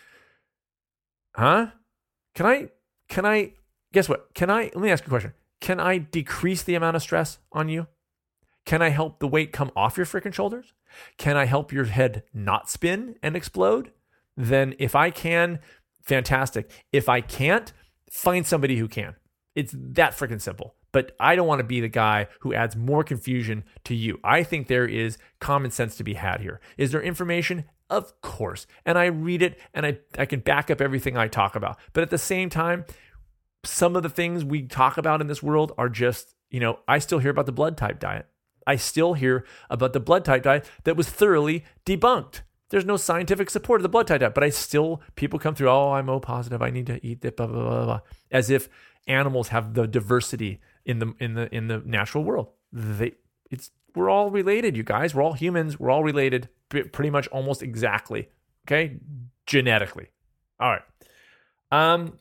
Huh? Can I, can I, guess what? Can I, let me ask you a question. Can I decrease the amount of stress on you? Can I help the weight come off your freaking shoulders? Can I help your head not spin and explode? Then if I can, fantastic. If I can't, find somebody who can. It's that freaking simple. But I don't want to be the guy who adds more confusion to you. I think there is common sense to be had here. Is there information? Of course. And I read it and I, I can back up everything I talk about. But at the same time, some of the things we talk about in this world are just, you know, I still hear about the blood type diet. I still hear about the blood type diet that was thoroughly debunked. There's no scientific support of the blood type diet, but I still, people come through, oh, I'm O positive, I need to eat that, blah, blah, blah, blah, as if animals have the diversity in the in the in the natural world. They it's we're all related, you guys. We're all humans. We're all related, pretty much almost exactly. Okay, genetically. All right. Um.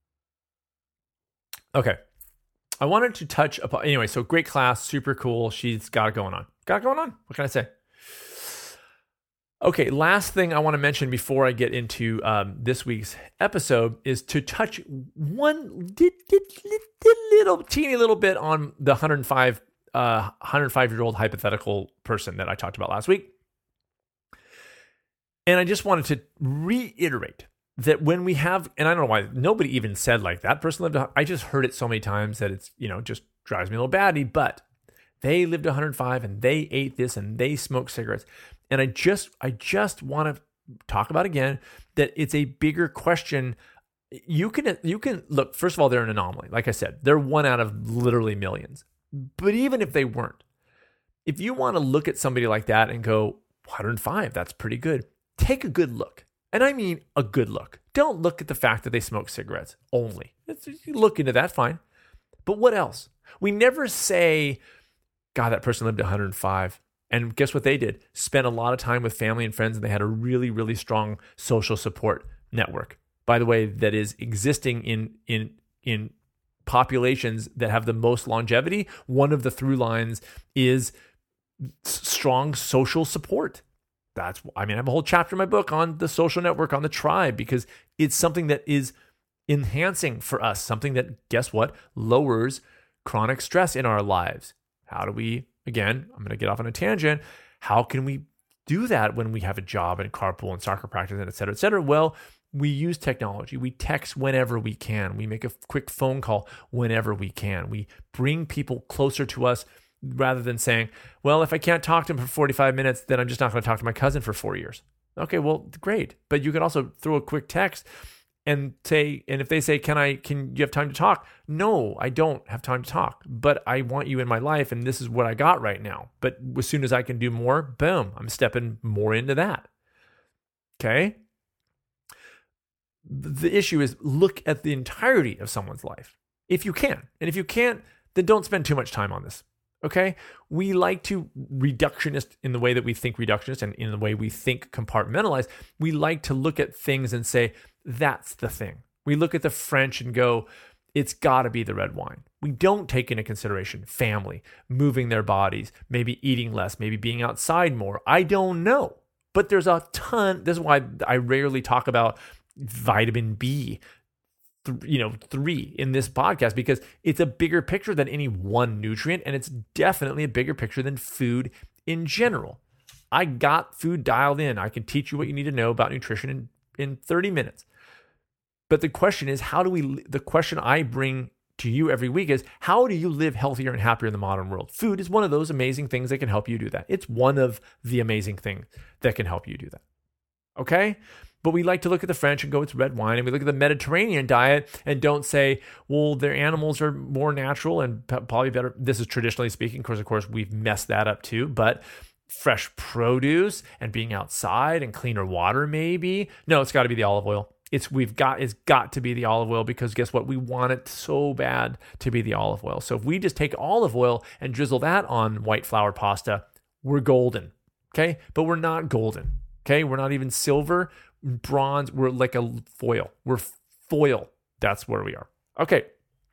Okay. I wanted to touch upon anyway. So great class, super cool. She's got it going on. Got it going on. What can I say? Okay, last thing I want to mention before I get into um, this week's episode is to touch one little teeny little bit on the one hundred five, uh, one hundred five year old hypothetical person that I talked about last week. And I just wanted to reiterate that when we have, and I don't know why nobody even said like that person lived, I just heard it so many times that it's, you know, just drives me a little batty, but they lived one hundred five and they ate this and they smoked cigarettes. And I just, I just want to talk about again that it's a bigger question. You can, you can look, first of all, they're an anomaly. Like I said, they're one out of literally millions. But even if they weren't, if you want to look at somebody like that and go, one hundred five, that's pretty good. Take a good look. And I mean a good look. Don't look at the fact that they smoke cigarettes only. It's, you look into that, fine. But what else? We never say, God, that person lived one hundred five. And guess what they did? Spent a lot of time with family and friends, and they had a really, really strong social support network. By the way, that is existing in in in populations that have the most longevity. One of the through lines is strong social support. That's, I mean, I have a whole chapter in my book on the social network, on the tribe, because it's something that is enhancing for us, something that, guess what, lowers chronic stress in our lives. How do we, again, I'm going to get off on a tangent. How can we do that when we have a job and carpool and soccer practice and et cetera, et cetera? Well, we use technology. We text whenever we can. We make a quick phone call whenever we can. We bring people closer to us rather than saying, well, if I can't talk to him for forty-five minutes, then I'm just not going to talk to my cousin for four years. Okay, well, great. But you can also throw a quick text and say, and if they say, can I, can you have time to talk? No, I don't have time to talk, but I want you in my life and this is what I got right now. But as soon as I can do more, boom, I'm stepping more into that. Okay. The issue is look at the entirety of someone's life if you can. And if you can't, then don't spend too much time on this. Okay. We like to reductionist in the way that we think reductionist and in the way we think compartmentalized. We like to look at things and say, that's the thing. We look at the French and go, it's got to be the red wine. We don't take into consideration family, moving their bodies, maybe eating less, maybe being outside more. I don't know. But there's a ton. This is why I rarely talk about vitamin B, th- you know, three in this podcast, because it's a bigger picture than any one nutrient. And it's definitely a bigger picture than food in general. I got food dialed in. I can teach you what you need to know about nutrition in, in thirty minutes. But the question is, how do we, the question I bring to you every week is, how do you live healthier and happier in the modern world? Food is one of those amazing things that can help you do that. It's one of the amazing things that can help you do that. Okay? But we like to look at the French and go, it's red wine. And we look at the Mediterranean diet and don't say, well, their animals are more natural and probably better. This is traditionally speaking. Of course, of course, we've messed that up too. But fresh produce and being outside and cleaner water, maybe. No, it's got to be the olive oil. It's we've got it's got to be the olive oil, because guess what? We want it so bad to be the olive oil. So if we just take olive oil and drizzle that on white flour pasta, we're golden. Okay? But we're not golden. Okay? We're not even silver, bronze. We're like a foil. We're foil. That's where we are. Okay.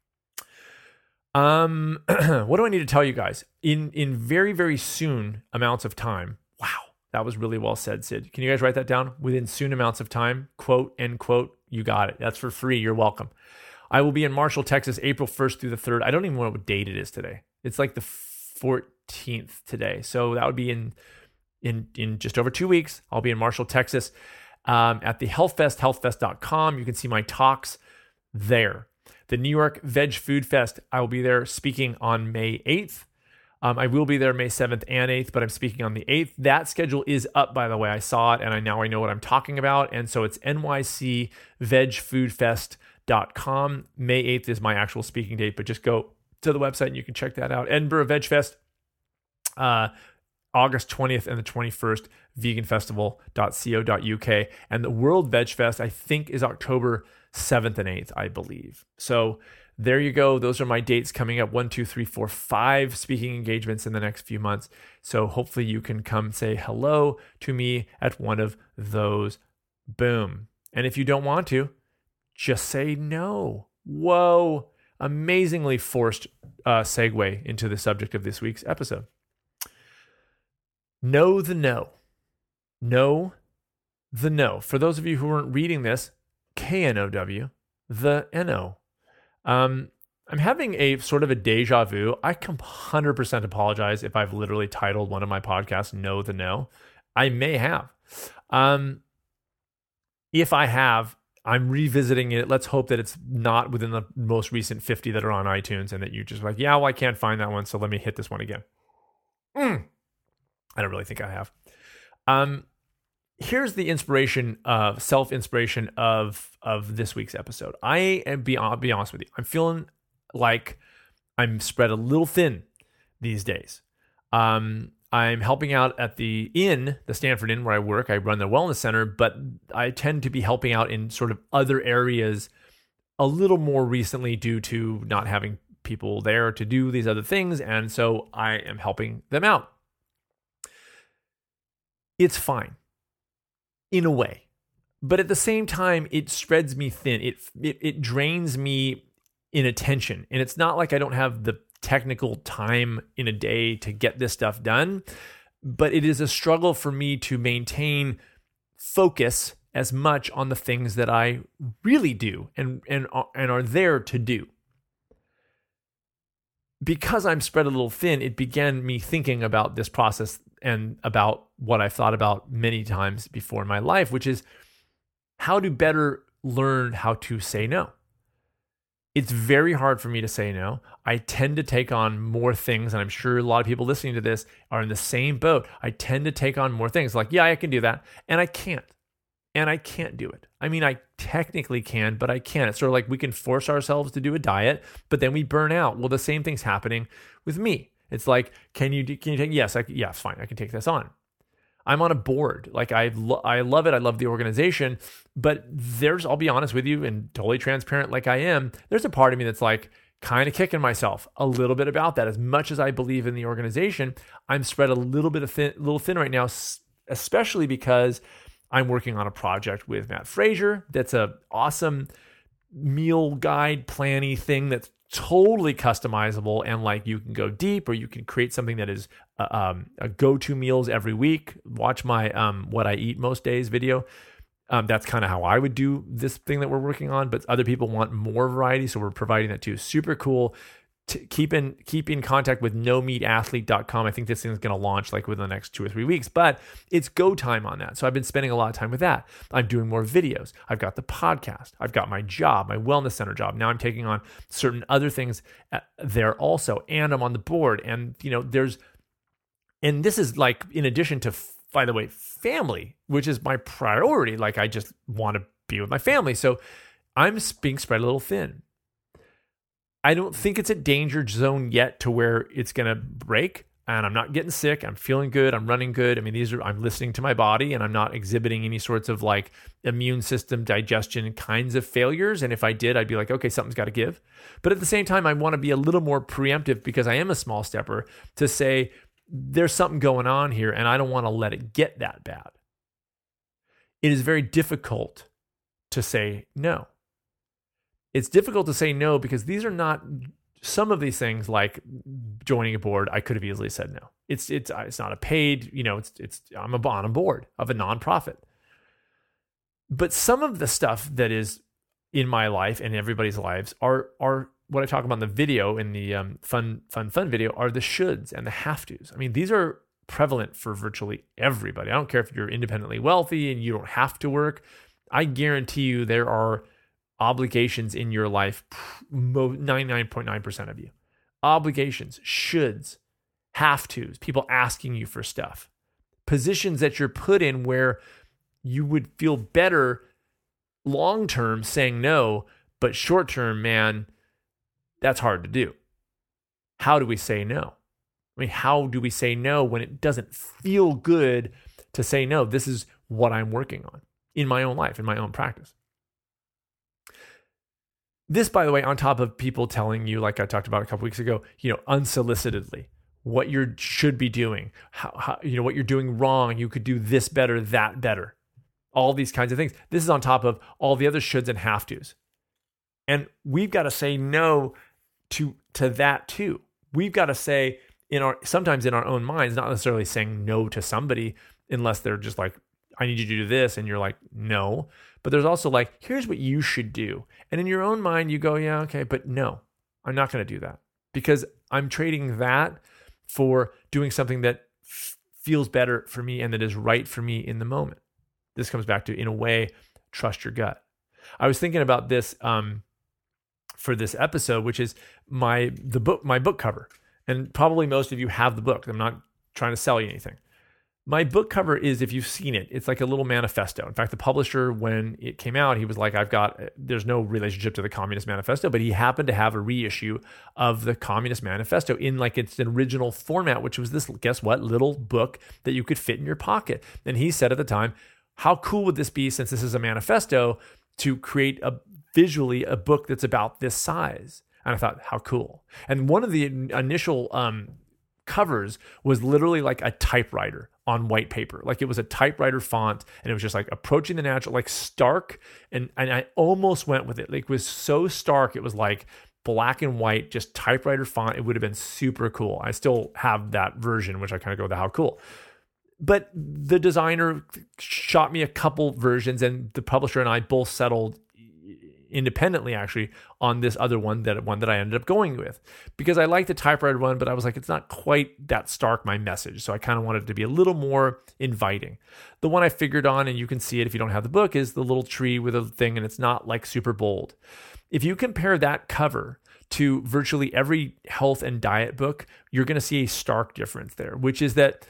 Um, what do I need to tell you guys? In in very, very soon amounts of time. Wow. That was really well said, Sid. Can you guys write that down? Within soon amounts of time, quote, end quote, you got it. That's for free. You're welcome. I will be in Marshall, Texas, April first through the third. I don't even know what date it is today. It's like the fourteenth today. So that would be in in in just over two weeks. I'll be in Marshall, Texas um, at the Health Fest, health fest dot com. You can see my talks there. The New York Veg Food Fest, I will be there speaking on May eighth. Um, I will be there May seventh and eighth, but I'm speaking on the eighth. That schedule is up, by the way. I saw it, and I now I know what I'm talking about. And so it's N Y C veg food fest dot com. May eighth is my actual speaking date, but just go to the website and you can check that out. Edinburgh Veg Fest, uh, August twentieth and the twenty-first, vegan festival dot co dot uk. And the World Veg Fest, I think, is October seventh and eighth, I believe. So there you go. Those are my dates coming up. One, two, three, four, five speaking engagements in the next few months. So hopefully you can come say hello to me at one of those. Boom. And if you don't want to, just say no. Whoa. Amazingly forced uh, segue into the subject of this week's episode. Know the no. Know the no. For those of you who weren't reading this, K N O W, the N O. Um, I'm having a sort of a deja vu. I can one hundred percent apologize if I've literally titled one of my podcasts Know the No. I may have. Um, if I have, I'm revisiting it. Let's hope that it's not within the most recent fifty that are on iTunes and that you just like, yeah, well, I can't find that one, so let me hit this one again. Mm. I don't really think I have. Um, here's the inspiration of self-inspiration of, of this week's episode. I am be, I'll be honest with you. I'm feeling like I'm spread a little thin these days. Um, I'm helping out at the inn, the Stanford Inn where I work. I run the wellness center, but I tend to be helping out in sort of other areas a little more recently due to not having people there to do these other things. And so I am helping them out. It's fine in a way, but at the same time, it spreads me thin. It, it, it drains me in attention. And it's not like I don't have the technical time in a day to get this stuff done, but it is a struggle for me to maintain focus as much on the things that I really do and and and are there to do. Because I'm spread a little thin, it began me thinking about this process and about what I've thought about many times before in my life, which is how to better learn how to say no. It's very hard for me to say no. I tend to take on more things, and I'm sure a lot of people listening to this are in the same boat. I tend to take on more things like, yeah, I can do that, and I can't. And I can't do it. I mean, I technically can, but I can't. It's sort of like we can force ourselves to do a diet, but then we burn out. Well, the same thing's happening with me. It's like, can you, can you take, yes, I, yeah, fine, I can take this on. I'm on a board. Like I, lo- I love it. I love the organization, but there's, I'll be honest with you and totally transparent like I am, there's a part of me that's like kind of kicking myself a little bit about that. As much as I believe in the organization, I'm spread a little bit of thin, a little thin right now, especially because I'm working on a project with Matt Frazier. That's a awesome meal guide planning thing that's totally customizable, and like you can go deep, or you can create something that is uh, um, a go-to meals every week. Watch my um, what I eat most days video. Um, that's kind of how I would do this thing that we're working on, but other people want more variety, so we're providing that too. Super cool. To keep in keep in contact with no meat athlete dot com. I think this thing's going to launch like within the next two or three weeks, but it's go time on that. So I've been spending a lot of time with that. I'm doing more videos. I've got the podcast. I've got my job, my wellness center job. Now I'm taking on certain other things there also, and I'm on the board. And you know, there's, and this is like in addition to, by the way, family, which is my priority. Like I just want to be with my family, so I'm being spread a little thin. I don't think it's a danger zone yet to where it's going to break, and I'm not getting sick. I'm feeling good. I'm running good. I mean, these are, I'm listening to my body, and I'm not exhibiting any sorts of like immune system, digestion kinds of failures. And if I did, I'd be like, okay, something's got to give. But at the same time, I want to be a little more preemptive because I am a small stepper to say there's something going on here, and I don't want to let it get that bad. It is very difficult to say no. It's difficult to say no because these are not, some of these things like joining a board, I could have easily said no. It's it's it's not a paid, you know, it's it's I'm a, on a board of a nonprofit. But some of the stuff that is in my life and everybody's lives are are what I talk about in the video, in the um, fun fun fun video, are the shoulds and the have tos. I mean, these are prevalent for virtually everybody. I don't care if you're independently wealthy and you don't have to work. I guarantee you there are obligations in your life, ninety-nine point nine percent of you. Obligations, shoulds, have tos, people asking you for stuff. Positions that you're put in where you would feel better long-term saying no, but short-term, man, that's hard to do. How do we say no? I mean, how do we say no when it doesn't feel good to say no? This is what I'm working on in my own life, in my own practice. This, by the way, on top of people telling you, like I talked about a couple weeks ago, you know, unsolicitedly, what you should be doing, how, how, you know, what you're doing wrong, you could do this better, that better, all these kinds of things. This is on top of all the other shoulds and have tos. And we've got to say no to, to that too. We've got to say in our, sometimes in our own minds, not necessarily saying no to somebody unless they're just like, I need you to do this. And you're like, no. But there's also like, here's what you should do. And in your own mind, you go, yeah, okay, but no, I'm not going to do that because I'm trading that for doing something that f- feels better for me and that is right for me in the moment. This comes back to, in a way, trust your gut. I was thinking about this um, for this episode, which is my the book, my book cover. And probably most of you have the book. I'm not trying to sell you anything. My book cover is, if you've seen it, it's like a little manifesto. In fact, the publisher, when it came out, he was like, I've got, there's no relationship to the Communist Manifesto, but he happened to have a reissue of the Communist Manifesto in like its original format, which was this, guess what, little book that you could fit in your pocket. And he said at the time, how cool would this be, since this is a manifesto, to create a visually a book that's about this size? And I thought, how cool. And one of the initial um, covers was literally like a typewriter on white paper. Like it was a typewriter font, and it was just like approaching the natural, like stark. And, and I almost went with it. Like it was so stark. It was like black and white, just typewriter font. It would have been super cool. I still have that version, which I kind of go with how cool. But the designer shot me a couple versions, and the publisher and I both settled independently actually on this other one, that one that I ended up going with, because I like the typewriter one, but I was like, it's not quite that stark, my message. So I kind of wanted it to be a little more inviting. The one I figured on, and you can see it if you don't have the book, is the little tree with a thing, and it's not like super bold. If you compare that cover to virtually every health and diet book, you're going to see a stark difference there, which is that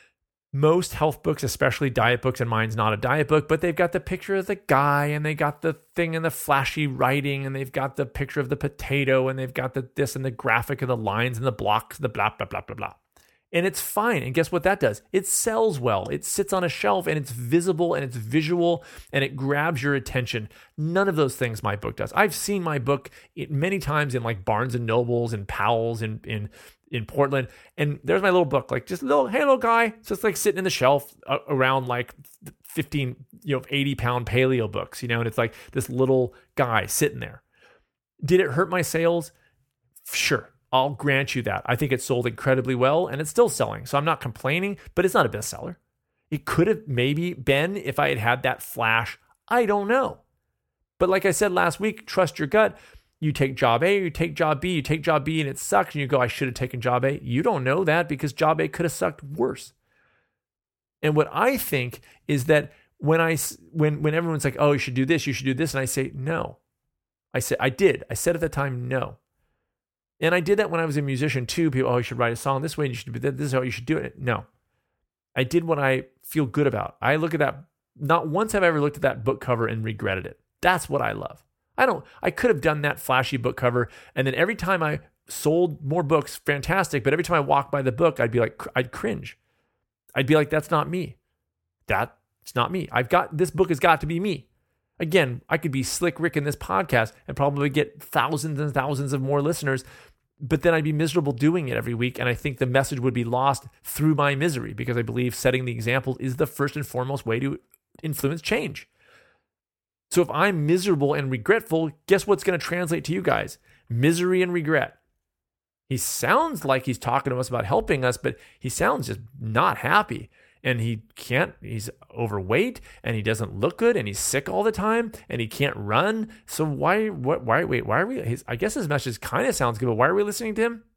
most health books, especially diet books, and mine's not a diet book, but they've got the picture of the guy, and they got the thing and the flashy writing, and they've got the picture of the potato, and they've got the this and the graphic of the lines and the blocks, the blah, blah, blah, blah, blah. And it's fine. And guess what that does? It sells well. It sits on a shelf, and it's visible, and it's visual, and it grabs your attention. None of those things my book does. I've seen my book many times in like Barnes and Nobles and Powell's in, in, in Portland. And there's my little book, like just a little, hey, little guy, it's just like sitting in the shelf around like fifteen, you know, eighty pound paleo books, you know, and it's like this little guy sitting there. Did it hurt my sales? Sure. I'll grant you that. I think it sold incredibly well, and it's still selling. So I'm not complaining, but it's not a bestseller. It could have maybe been if I had had that flash. I don't know. But like I said last week, trust your gut. You take job A, you take job B, you take job B and it sucks, and you go, I should have taken job A. You don't know that, because job A could have sucked worse. And what I think is that when I when when everyone's like, oh, you should do this, you should do this, and I say no. I said I did. I said at the time no. And I did that when I was a musician too. People, oh, you should write a song this way, and you should do this. This is how you should do it. No, I did what I feel good about. I look at that. Not once have I ever looked at that book cover and regretted it. That's what I love. I don't. I could have done that flashy book cover, and then every time I sold more books, fantastic. But every time I walked by the book, I'd be like, I'd cringe. I'd be like, that's not me. That's not me. I've got this book has got to be me. Again, I could be Slick Rick in this podcast and probably get thousands and thousands of more listeners, but then I'd be miserable doing it every week. And I think the message would be lost through my misery, because I believe setting the example is the first and foremost way to influence change. So if I'm miserable and regretful, guess what's going to translate to you guys? Misery and regret. He sounds like he's talking to us about helping us, but he sounds just not happy. And he can't, he's overweight, and he doesn't look good, and he's sick all the time, and he can't run. So why, what, why, wait, why are we, his, I guess his message kind of sounds good, but why are we listening to him?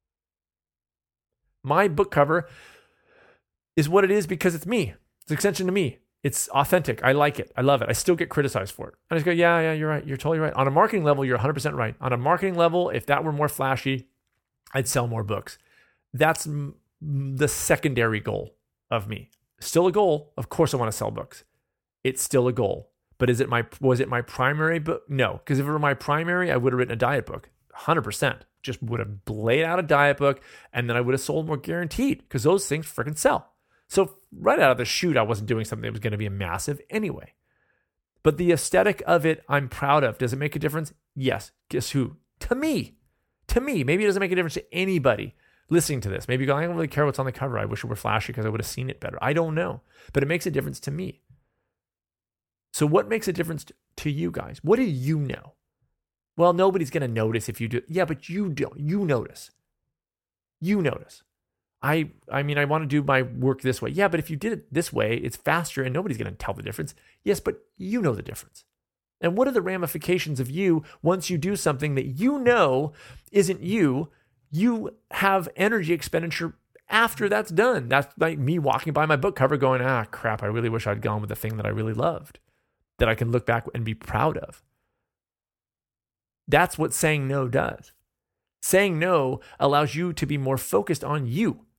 My book cover is what it is because it's me. It's an extension to me. It's authentic. I like it. I love it. I still get criticized for it. I just go, yeah, yeah, you're right. You're totally right. On a marketing level, you're one hundred percent right. On a marketing level, if that were more flashy, I'd sell more books. That's m- the secondary goal of me. Still a goal. Of course I want to sell books. It's still a goal. But is it my was it my primary book? No. Because if it were my primary, I would have written a diet book. one hundred percent. Just would have laid out a diet book, and then I would have sold more guaranteed, because those things freaking sell. So right out of the chute, I wasn't doing something that was going to be a massive anyway. But the aesthetic of it, I'm proud of. Does it make a difference? Yes. Guess who? To me. To me. Maybe it doesn't make a difference to anybody listening to this. Maybe you go, I don't really care what's on the cover. I wish it were flashy because I would have seen it better. I don't know. But it makes a difference to me. So what makes a difference to you guys? What do you know? Well, nobody's going to notice if you do. Yeah, but you do. You notice. You notice. I I mean, I want to do my work this way. Yeah, but if you did it this way, it's faster and nobody's going to tell the difference. Yes, but you know the difference. And what are the ramifications of you once you do something that you know isn't you? You have energy expenditure after that's done. That's like me walking by my book cover going, ah, crap, I really wish I'd gone with the thing that I really loved, that I can look back and be proud of. That's what saying no does. Saying no allows you to be more focused on you.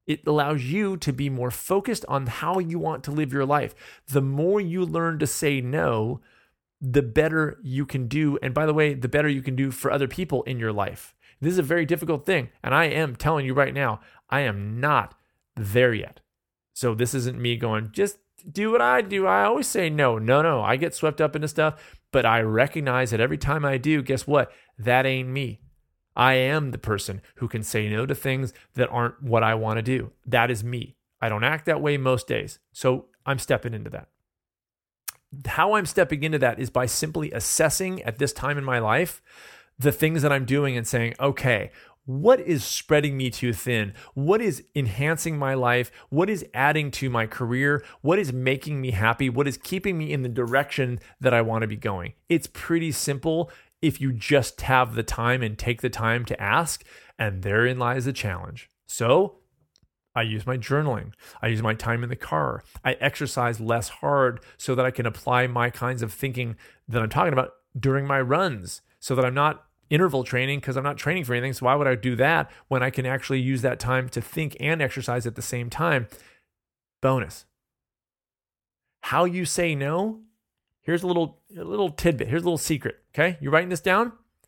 It allows you to be more focused on how you want to live your life. The more you learn to say no, the better you can do. And by the way, the better you can do for other people in your life. This is a very difficult thing. And I am telling you right now, I am not there yet. So this isn't me going, just do what I do. I always say no. No, no. I get swept up into stuff, but I recognize that every time I do, guess what? That ain't me. I am the person who can say no to things that aren't what I want to do. That is me. I don't act that way most days. So I'm stepping into that. How I'm stepping into that is by simply assessing at this time in my life the things that I'm doing and saying, okay, what is spreading me too thin? What is enhancing my life? What is adding to my career? What is making me happy? What is keeping me in the direction that I want to be going? It's pretty simple if you just have the time and take the time to ask, and therein lies the challenge. So I use my journaling. I use my time in the car. I exercise less hard so that I can apply my kinds of thinking that I'm talking about during my runs, so that I'm not interval training because I'm not training for anything. So why would I do that when I can actually use that time to think and exercise at the same time? Bonus. How you say no. Here's a little, a little tidbit. Here's a little secret. Okay. You writing this down?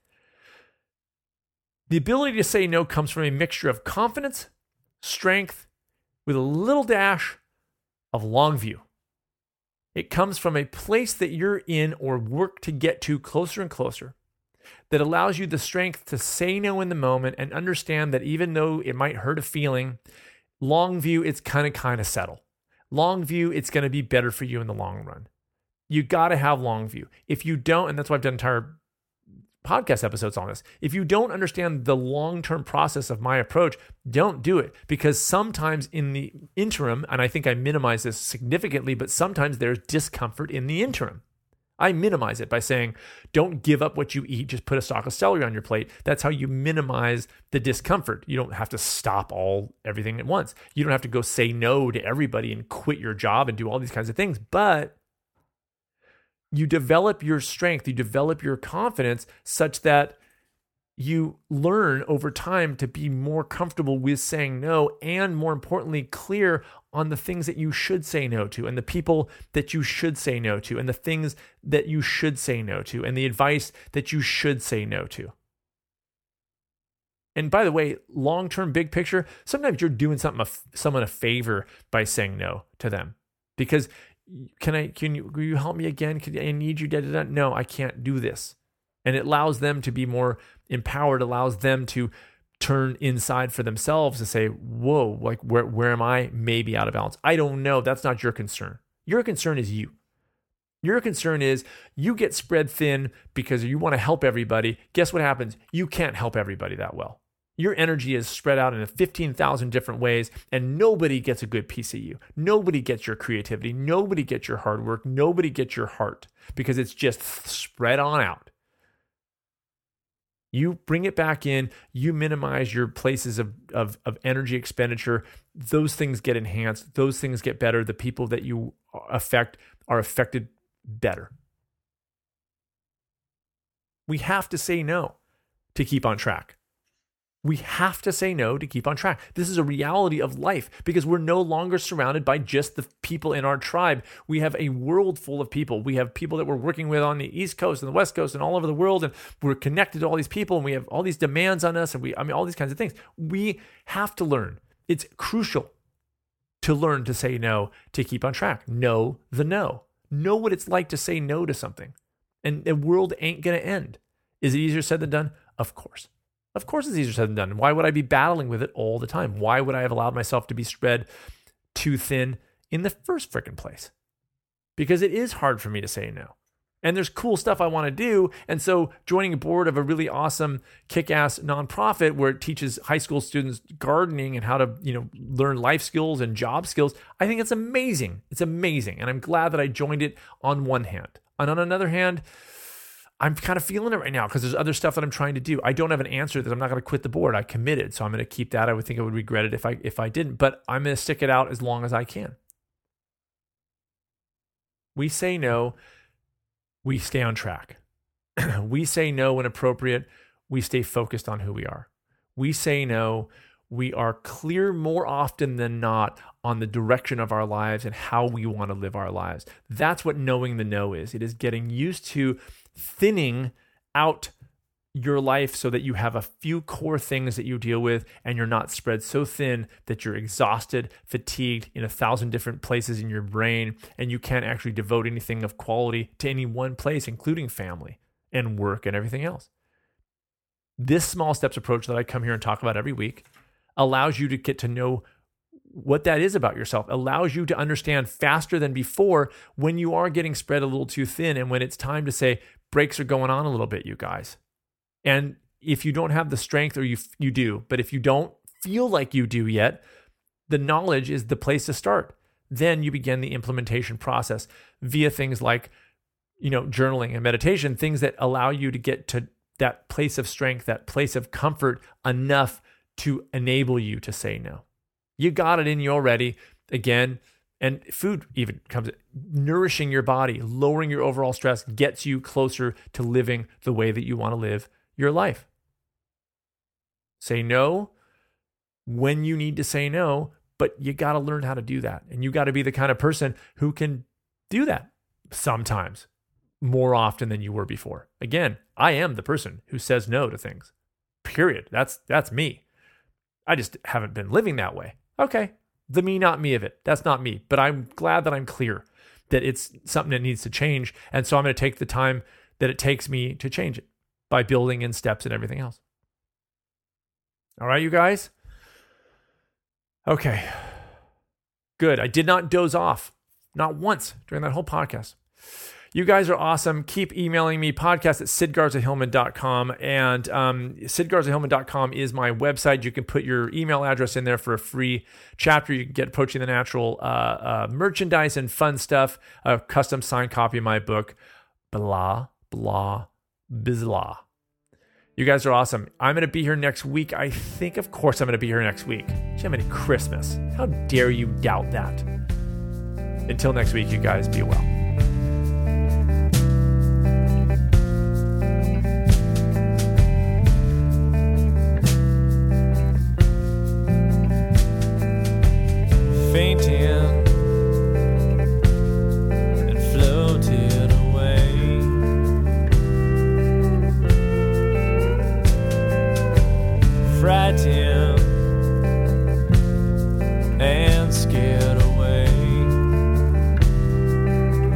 The ability to say no comes from a mixture of confidence, strength, with a little dash of long view. It comes from a place that you're in or work to get to closer and closer, that allows you the strength to say no in the moment and understand that even though it might hurt a feeling, long view, it's kind of kind of settle. Long view, it's going to be better for you in the long run. You got to have long view. If you don't, and that's why I've done entire podcast episodes on this, if you don't understand the long-term process of my approach, don't do it, because sometimes in the interim, and I think I minimize this significantly, but sometimes there's discomfort in the interim. I minimize it by saying, don't give up what you eat, just put a stalk of celery on your plate. That's how you minimize the discomfort. You don't have to stop all everything at once. You don't have to go say no to everybody and quit your job and do all these kinds of things, but you develop your strength, you develop your confidence such that you learn over time to be more comfortable with saying no, and more importantly, clear on the things that you should say no to, and the people that you should say no to, and the things that you should say no to, and the advice that you should say no to. And by the way, long-term, big picture, sometimes you're doing something, someone a favor by saying no to them, because Can I? Can you? Will you help me again? Can, I need you. Da, da, da. No, I can't do this, and it allows them to be more empowered. Allows them to turn inside for themselves to say, "Whoa, like where? Where am I? Maybe out of balance. I don't know. That's not your concern. Your concern is you. Your concern is you get spread thin because you want to help everybody. Guess what happens? You can't help everybody that well. Your energy is spread out in fifteen thousand different ways, and nobody gets a good piece of you. Nobody gets your creativity. Nobody gets your hard work. Nobody gets your heart, because it's just spread on out. You bring it back in, you minimize your places of, of, of energy expenditure. Those things get enhanced. Those things get better. The people that you affect are affected better. We have to say no to keep on track. We have to say no to keep on track. This is a reality of life, because we're no longer surrounded by just the people in our tribe. We have a world full of people. We have people that we're working with on the East Coast and the West Coast and all over the world, and we're connected to all these people, and we have all these demands on us, and we, I mean, all these kinds of things. We have to learn. It's crucial to learn to say no to keep on track. Know the no. Know what it's like to say no to something. And the world ain't going to end. Is it easier said than done? Of course. Of course it's easier said than done. Why would I be battling with it all the time? Why would I have allowed myself to be spread too thin in the first freaking place? Because it is hard for me to say no. And there's cool stuff I want to do. And so joining a board of a really awesome kick-ass nonprofit where it teaches high school students gardening and how to, you know, learn life skills and job skills, I think it's amazing. It's amazing. And I'm glad that I joined it on one hand. And on another hand, I'm kind of feeling it right now because there's other stuff that I'm trying to do. I don't have an answer that I'm not going to quit the board. I committed, so I'm going to keep that. I would think I would regret it if I if I didn't, but I'm going to stick it out as long as I can. We say no, we stay on track. We say no when appropriate. We stay focused on who we are. We say no we are clear more often than not on the direction of our lives and how we want to live our lives. That's what knowing the no is. It is getting used to thinning out your life so that you have a few core things that you deal with and you're not spread so thin that you're exhausted, fatigued in a thousand different places in your brain, and you can't actually devote anything of quality to any one place, including family and work and everything else. This small steps approach that I come here and talk about every week allows you to get to know what that is about yourself, allows you to understand faster than before when you are getting spread a little too thin and when it's time to say, brakes are going on a little bit, you guys. And if you don't have the strength, or you you do, but if you don't feel like you do yet, the knowledge is the place to start. Then you begin the implementation process via things like, you know, journaling and meditation, things that allow you to get to that place of strength, that place of comfort enough to enable you to say no. You got it in you already. Again, and food even comes, nourishing your body, lowering your overall stress gets you closer to living the way that you want to live your life. Say no when you need to say no, but you got to learn how to do that. And you got to be the kind of person who can do that sometimes more often than you were before. Again, I am the person who says no to things. Period. That's that's me. I just haven't been living that way. Okay. The me, not me of it. That's not me. But I'm glad that I'm clear that it's something that needs to change. And so I'm going to take the time that it takes me to change it by building in steps and everything else. All right, you guys? Okay. Good. I did not doze off. Not once during that whole podcast. You guys are awesome. Keep emailing me, podcast at sid garza hillman dot com. And um, sid garza hillman dot com is my website. You can put your email address in there for a free chapter. You can get Approaching the Natural uh, uh, merchandise and fun stuff, a custom signed copy of my book, blah, blah, bizlah. You guys are awesome. I'm going to be here next week. I think, of course, I'm going to be here next week. Jiminy Christmas. How dare you doubt that? Until next week, you guys, be well. Fainting and floated away, frightened and scared away.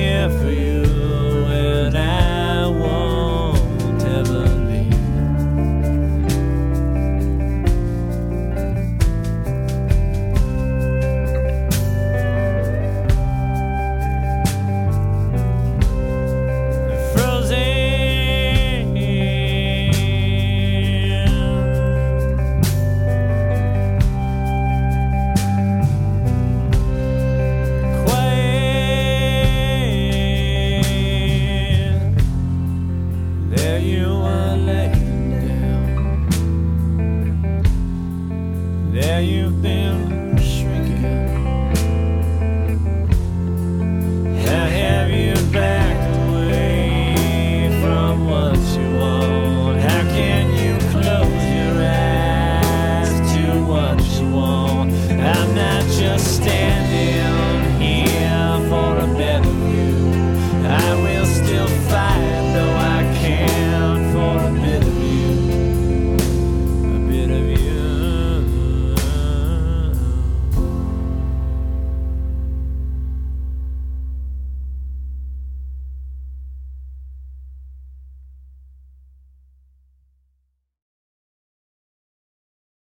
here for you.